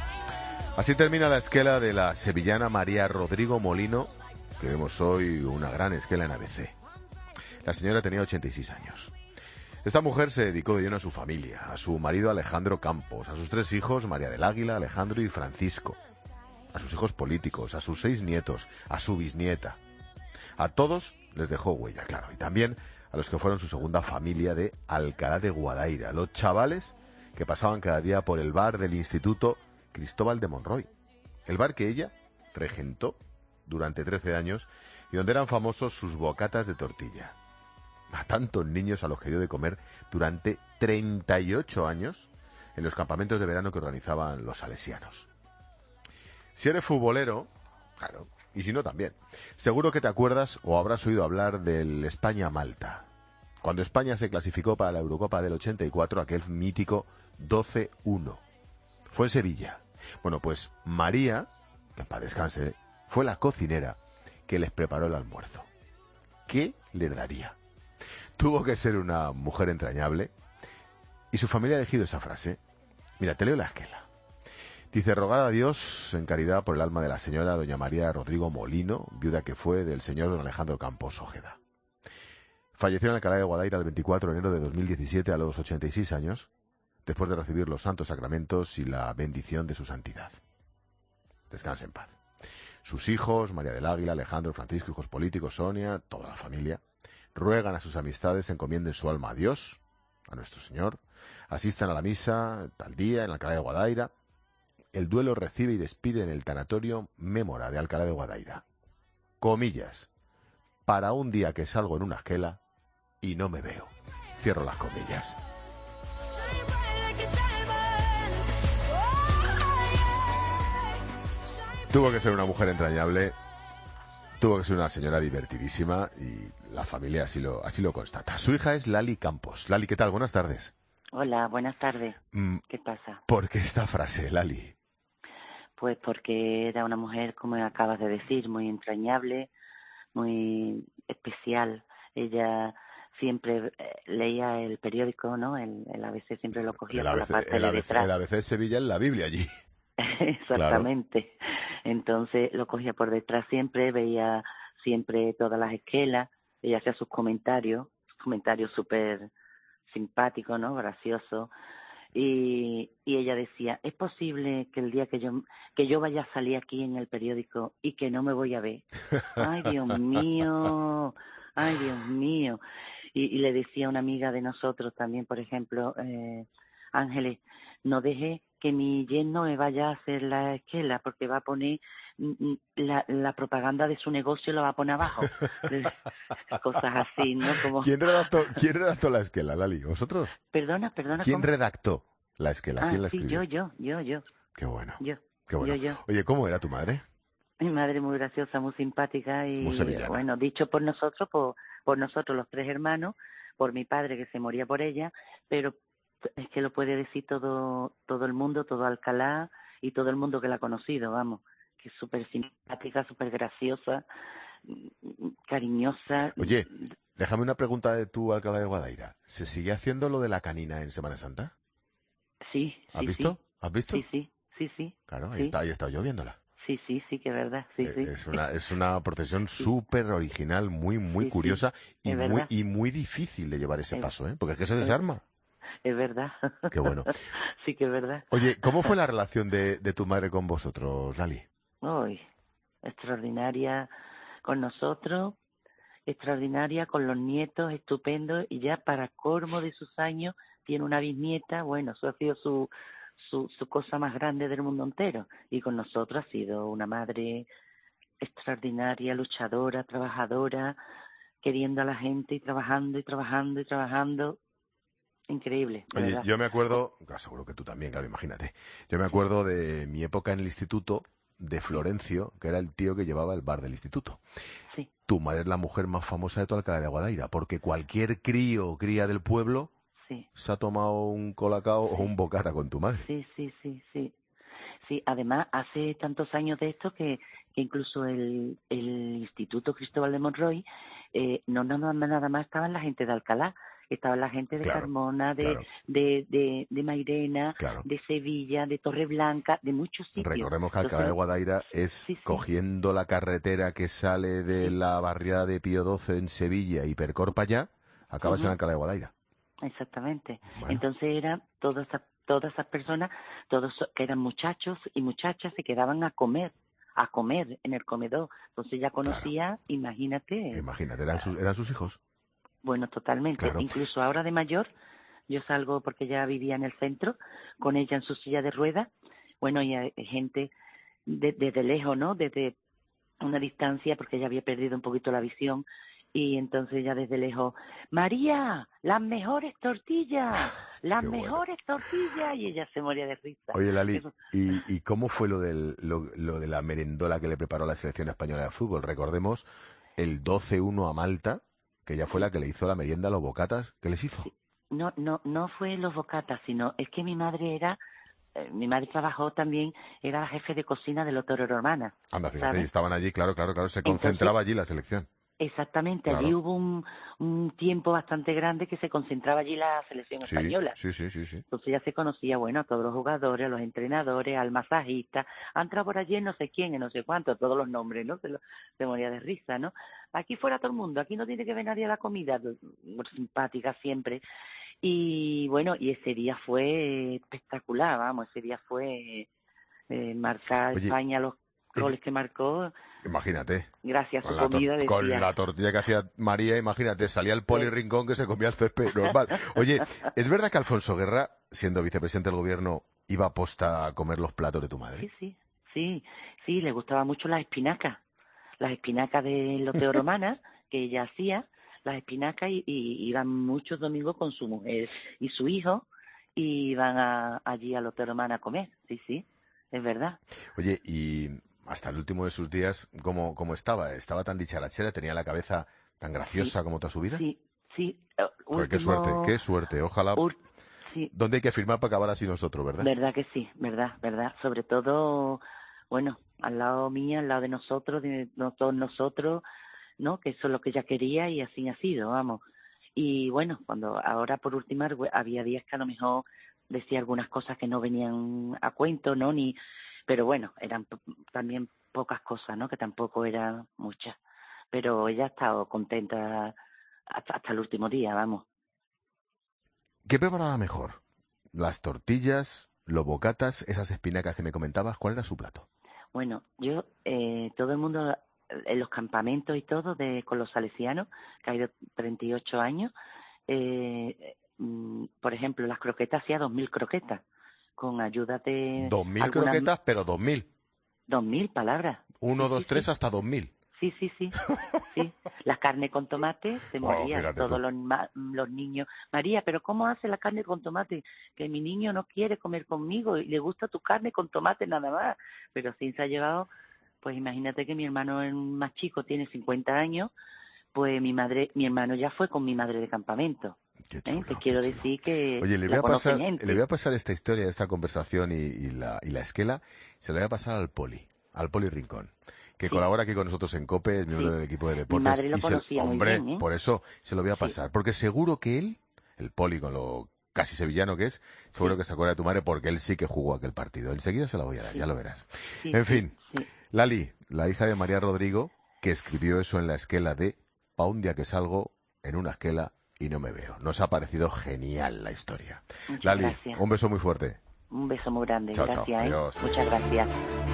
Así termina la esquela de la sevillana María Rodrigo Molino, que vemos hoy una gran esquela en ABC. La señora tenía 86 años. Esta mujer se dedicó de lleno a su familia, a su marido Alejandro Campos, a sus 3 hijos, María del Águila, Alejandro y Francisco, a sus hijos políticos, a sus 6 nietos, a su bisnieta. A todos les dejó huella, claro, y también a los que fueron su segunda familia de Alcalá de Guadaira, los chavales que pasaban cada día por el bar del Instituto Cristóbal de Monroy, el bar que ella regentó durante 13 años y donde eran famosos sus bocatas de tortilla. A tantos niños a los que dio de comer durante 38 años en los campamentos de verano que organizaban los salesianos. Si eres futbolero, claro, y si no también, seguro que te acuerdas o habrás oído hablar del España-Malta. Cuando España se clasificó para la Eurocopa del 84, aquel mítico 12-1. Fue en Sevilla. Bueno, pues María, que en paz descanse, fue la cocinera que les preparó el almuerzo. ¿Qué les daría? Tuvo que ser una mujer entrañable y su familia ha elegido esa frase. Mira, te leo la esquela. Dice: rogar a Dios en caridad por el alma de la señora doña María Rodrigo Molino, viuda que fue del señor don Alejandro Campos Ojeda. Falleció en Alcalá de Guadaira el 24 de enero de 2017 a los 86 años, después de recibir los santos sacramentos y la bendición de su santidad. Descanse en paz. Sus hijos, María del Águila, Alejandro, Francisco, hijos políticos, Sonia, toda la familia, ruegan a sus amistades, encomienden su alma a Dios, a nuestro Señor, asistan a la misa tal día en Alcalá de Guadaira. El duelo recibe y despide en el tanatorio Mémora de Alcalá de Guadaira. Comillas. Para un día que salgo en una esquela y no me veo. Cierro las comillas. Tuvo que ser una mujer entrañable, tuvo que ser una señora divertidísima y la familia así lo constata. Su hija es Lali Campos. Lali, ¿qué tal? Buenas tardes. Hola, buenas tardes. ¿Qué pasa? ¿Por qué esta frase, Lali? Pues porque era una mujer, como acabas de decir, muy entrañable, muy especial. Ella siempre leía el periódico, ¿no? El ABC siempre lo cogía por la parte de detrás. El ABC de Sevilla es la Biblia allí. Exactamente. Claro. Entonces lo cogía por detrás siempre, veía siempre todas las esquelas, ella hacía sus comentarios súper simpáticos, ¿no? Graciosos. Y ella decía, ¿es posible que el día que yo vaya a salir aquí en el periódico y que no me voy a ver? ¡Ay, Dios mío! ¡Ay, Dios mío! Y le decía a una amiga de nosotros también, por ejemplo, Ángeles, no deje que mi yerno me vaya a hacer la esquela porque va a poner la propaganda de su negocio, lo va a poner abajo. Cosas así, ¿no? Como... ¿Quién redactó la esquela, Lali? ¿Vosotros? Perdona. ¿Quién ¿cómo? redactó la esquela? ¿Quién la escribió? Sí, yo. Qué bueno. Qué bueno. Yo. Oye, ¿cómo era tu madre? Mi madre muy graciosa, muy simpática y, muy sevillana. Bueno, dicho por nosotros, por nosotros los 3 hermanos, por mi padre que se moría por ella, pero es que lo puede decir todo el mundo, todo Alcalá y todo el mundo que la ha conocido, vamos, que es súper simpática, súper graciosa, cariñosa. Oye, déjame una pregunta de tu Alcalá de Guadaira. ¿Se sigue haciendo lo de la canina en Semana Santa? Sí. ¿Has visto? Sí. ¿Has visto? Sí. Claro, ahí está yo viéndola. Sí, que es verdad, sí. Es una procesión súper original, muy curiosa y muy difícil de llevar ese paso, ¿eh? Porque es que se desarma. Es verdad. Qué bueno. Sí que es verdad. Oye, ¿cómo fue la relación de tu madre con vosotros, Lali? Uy, extraordinaria con nosotros, extraordinaria con los nietos, estupendo, y ya para colmo de sus años tiene una bisnieta, bueno, eso ha sido su cosa más grande del mundo entero, y con nosotros ha sido una madre extraordinaria, luchadora, trabajadora, queriendo a la gente y trabajando, increíble. Oye, ¿verdad? yo me acuerdo, seguro que tú también, claro, imagínate, yo me acuerdo de mi época en el instituto, de Florencio, que era el tío que llevaba el bar del instituto. Sí. Tu madre es la mujer más famosa de toda Alcalá de Guadaira, porque cualquier crío o cría del pueblo se ha tomado un colacao o un bocata con tu madre. Sí, además hace tantos años de esto que incluso el Instituto Cristóbal de Monroy no nada más estaban la gente de Alcalá, estaba la gente de Carmona, de Mairena, de Sevilla, de Torreblanca, de muchos sitios. Recordemos que Alcalá de Guadaira es cogiendo la carretera que sale de la barriada de Pío XII en Sevilla y percorpa allá, acabas en Alcalá de Guadaira. Exactamente. Bueno. Entonces eran todas esas personas, todos que eran muchachos y muchachas, se quedaban a comer en el comedor. Entonces ya conocía, imagínate, eran sus hijos. Bueno, totalmente. Claro. Incluso ahora de mayor, yo salgo porque ya vivía en el centro, con ella en su silla de ruedas. Bueno, y hay gente desde lejos, ¿no? Desde una distancia, porque ella había perdido un poquito la visión. Y entonces ya desde lejos, María, las mejores tortillas. Y ella se moría de risa. Oye, Lali, ¿y cómo fue lo de la merendola que le preparó la selección española de fútbol? Recordemos el 12-1 a Malta, que ella fue la que le hizo la merienda a los bocatas. ¿Qué les hizo? Sí. No fue los bocatas, sino es que mi madre trabajó también, era la jefe de cocina del Hotel Romana. Anda, fíjate, y estaban allí, claro, se concentraba allí la selección. Exactamente, allí hubo un tiempo bastante grande que se concentraba allí la selección española. Sí. Entonces ya se conocía, a todos los jugadores, a los entrenadores, al masajista, ha entrado por allí no sé quién, no sé cuánto, todos los nombres, ¿no? Se moría de risa, ¿no? Aquí fuera todo el mundo, aquí no tiene que ver nadie a la comida, muy simpática siempre. Y bueno, y ese día fue espectacular, ese día fue marcar España los goles que marcó. Imagínate. Gracias a su comida. Con la tortilla que hacía María, imagínate, salía el Poli Rincón que se comía el césped normal. Oye, ¿es verdad que Alfonso Guerra, siendo vicepresidente del gobierno, iba a posta a comer los platos de tu madre? Sí, le gustaba mucho las espinacas de Loteo Romana, que ella hacía, las espinacas, y iban muchos domingos con su mujer y su hijo, y iban allí a Loteo Romana a comer, sí, es verdad. Oye, y hasta el último de sus días, ¿cómo estaba? ¿Estaba tan dicharachera? ¿Tenía la cabeza tan graciosa como toda su vida? Sí. Pues qué suerte. Ojalá. ¿Dónde hay que firmar para acabar así nosotros, verdad? Verdad que sí, verdad. Sobre todo, al lado mía, al lado de nosotros, todos nosotros, ¿no? Que eso es lo que ella quería y así ha sido, vamos. Y bueno, cuando ahora por ultimar, había días que a lo mejor decía algunas cosas que no venían a cuento, ¿no? Pero bueno, eran también pocas cosas, ¿no? Que tampoco eran muchas. Pero ella ha estado contenta hasta el último día, vamos. ¿Qué preparaba mejor? las tortillas, los bocatas, esas espinacas que me comentabas, ¿cuál era su plato? Bueno, yo, todo el mundo, en los campamentos y todo, con los salesianos, que ha ido 38 años, por ejemplo, las croquetas, hacía 2.000 croquetas, con ayuda de... 2.000 croquetas, pero 2.000. 2.000 palabras. 1, 2, 3, hasta 2.000. Sí. Sí. La carne con tomate se moría. Todos tú. los niños. María, ¿pero cómo hace la carne con tomate? Que mi niño no quiere comer conmigo y le gusta tu carne con tomate nada más. Pero sí se ha llevado, pues imagínate que mi hermano más chico tiene 50 años, pues mi hermano ya fue con mi madre de campamento. Te quiero decir que... Oye, le voy a pasar esta historia, esta conversación y la esquela, se la voy a pasar al Poli Rincón, que colabora aquí con nosotros en COPE, es miembro del equipo de deportes. Mi madre lo conocía muy bien, ¿eh? Por eso se lo voy a pasar, porque seguro que él, el Poli con lo casi sevillano que es, seguro que se acuerda de tu madre porque él sí que jugó aquel partido. Enseguida se la voy a dar, ya lo verás. En fin, Lali, la hija de María Rodrigo, que escribió eso en la esquela de "Pa' un día que salgo en una esquela y no me veo". Nos ha parecido genial la historia. Muchas Lali, gracias. un beso muy fuerte. Un beso muy grande, Chao, gracias. adiós. Muchas gracias.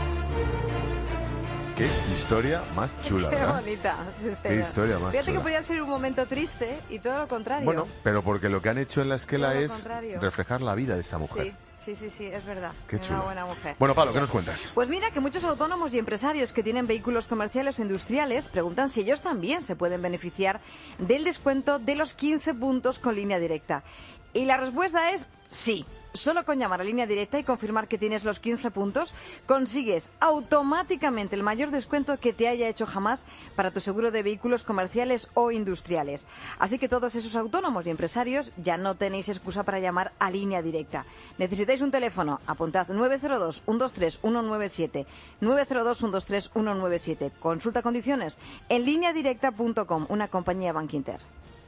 Qué historia más chula, Qué ¿verdad? bonita. Sí, Qué historia más Fíjate chula. que podría ser un momento triste y todo lo contrario. Bueno, pero porque lo que han hecho en la esquela Todo lo es contrario. reflejar la vida de esta mujer. Sí, es verdad. Qué Una chulo. buena mujer. Bueno, Pablo, ¿qué nos cuentas? Pues mira que muchos autónomos y empresarios que tienen vehículos comerciales o industriales preguntan si ellos también se pueden beneficiar del descuento de los 15 puntos con línea directa. Y la respuesta es sí. Solo con llamar a Línea Directa y confirmar que tienes los 15 puntos, consigues automáticamente el mayor descuento que te haya hecho jamás para tu seguro de vehículos comerciales o industriales. Así que todos esos autónomos y empresarios ya no tenéis excusa para llamar a Línea Directa. Necesitáis un teléfono, apuntad 902-123-197, 902-123-197. Consulta condiciones en lineadirecta.com, una compañía Bankinter.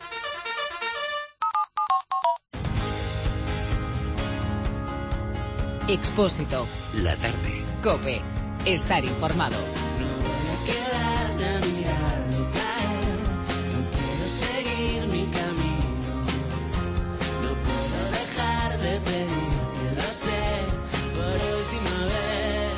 Expósito. La tarde. COPE. Estar informado. Quedarme a mirarlo caer, no quiero seguir mi camino, no puedo dejar de pedirte, lo sé, por última vez.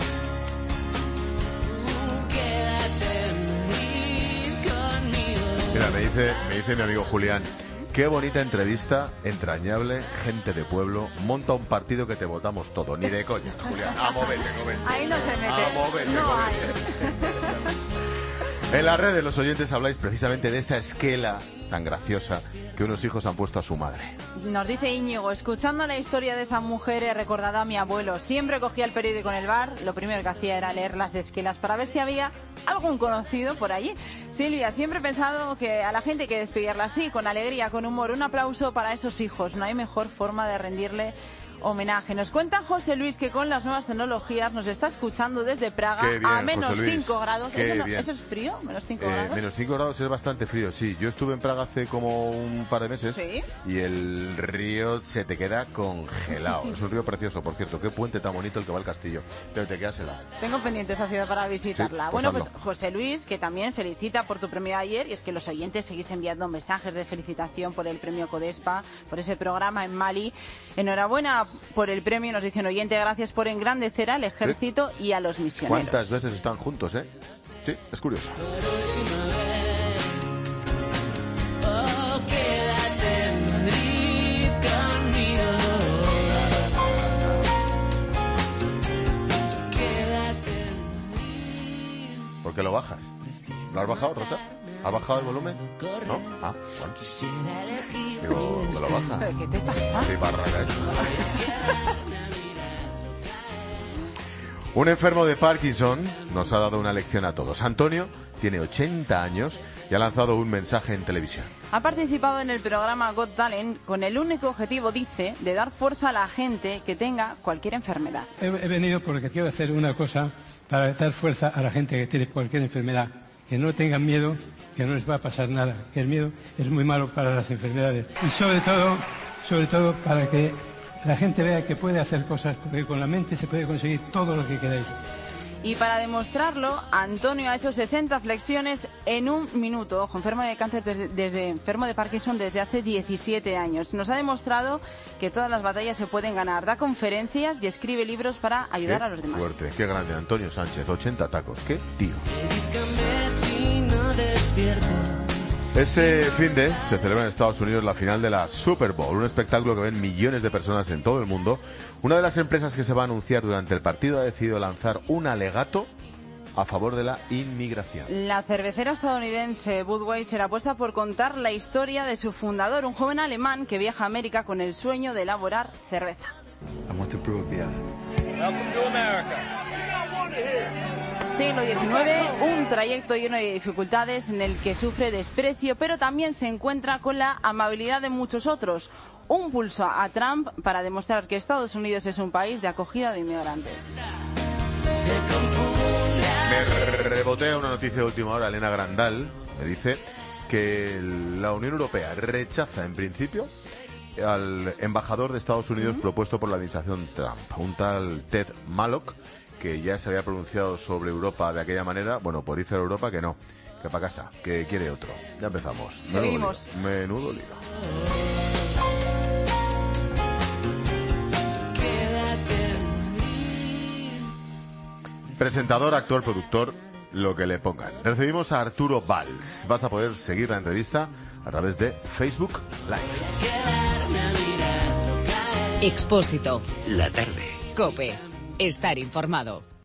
Quédate en Madrid conmigo. Mira, me dice mi amigo Julián, qué bonita entrevista, entrañable, gente de pueblo, monta un partido que te votamos todo, ni de coña, Julián. Movete. Ahí no se mete. Movete. No hay. En las redes los oyentes habláis precisamente de esa esquela tan graciosa que unos hijos han puesto a su madre. Nos dice Íñigo, escuchando la historia de esa mujer he recordado a mi abuelo. Siempre cogía el periódico en el bar, lo primero que hacía era leer las esquelas para ver si había algún conocido por allí. Silvia, siempre he pensado que a la gente hay que despedirla así, con alegría, con humor. Un aplauso para esos hijos. No hay mejor forma de rendirle homenaje. Nos cuenta José Luis que con las nuevas tecnologías nos está escuchando desde Praga. Qué bien, a menos José Luis. 5 grados. Qué bien. ¿Eso es frío? ¿Menos 5 grados? Menos 5 grados es bastante frío, sí. Yo estuve en Praga hace como un par de meses. ¿Sí? Y el río se te queda congelado. Es un río precioso, por cierto. Qué puente tan bonito el que va al castillo. Pero te quedas helado. Tengo pendiente esa ciudad para visitarla. Sí, Bueno, pues pues José Luis, que también felicita por tu premio de ayer, y es que los oyentes seguís enviando mensajes de felicitación por el premio Codespa, por ese programa en Mali. Enhorabuena por el premio, nos dice un oyente, gracias por engrandecer al ejército y a los misioneros. ¿Cuántas veces están juntos, eh? Sí, es curioso. Oh, quédate en Madrid conmigo. Quédate en Madrid. ¿Por qué lo bajas? ¿Lo has bajado, Rosa? ¿Has bajado el volumen? ¿No? Ah, bueno. Digo, ¿me lo baja? ¿Pero qué te pasa? Sí, barraca eso. Un enfermo de Parkinson nos ha dado una lección a todos. Antonio tiene 80 años y ha lanzado un mensaje en televisión. Ha participado en el programa Got Talent con el único objetivo, dice, de dar fuerza a la gente que tenga cualquier enfermedad. He venido porque quiero hacer una cosa para dar fuerza a la gente que tiene cualquier enfermedad. Que no tengan miedo, que no les va a pasar nada. Que el miedo es muy malo para las enfermedades. Y sobre todo para que la gente vea que puede hacer cosas, porque con la mente se puede conseguir todo lo que queráis. Y para demostrarlo, Antonio ha hecho 60 flexiones en 1 minuto. Ojo, enfermo de cáncer enfermo de Parkinson desde hace 17 años. Nos ha demostrado que todas las batallas se pueden ganar. Da conferencias y escribe libros para ayudar a los demás. Fuerte, qué grande, Antonio Sánchez, 80 tacos, qué tío. Si no despierto. Este finde se celebra en Estados Unidos la final de la Super Bowl, un espectáculo que ven millones de personas en todo el mundo. Una de las empresas que se va a anunciar durante el partido ha decidido lanzar un alegato a favor de la inmigración. La cervecera estadounidense Budweiser apuesta por contar la historia de su fundador, un joven alemán que viaja a América con el sueño de elaborar cerveza. Siglo XIX, un trayecto lleno de dificultades en el que sufre desprecio, pero también se encuentra con la amabilidad de muchos otros. Un pulso a Trump para demostrar que Estados Unidos es un país de acogida de inmigrantes. Me rebotea una noticia de última hora. Elena Grandal me dice que la Unión Europea rechaza en principio al embajador de Estados Unidos propuesto por la administración Trump, un tal Ted Malloch, que ya se había pronunciado sobre Europa de aquella manera. Bueno, por irse a Europa que no, que para casa, que quiere otro. Ya empezamos. Seguimos. Menudo lío. Presentador, actor, productor, lo que le pongan. Recibimos a Arturo Valls. Vas a poder seguir la entrevista a través de Facebook Live. Expósito. La tarde. COPE. Estar informado.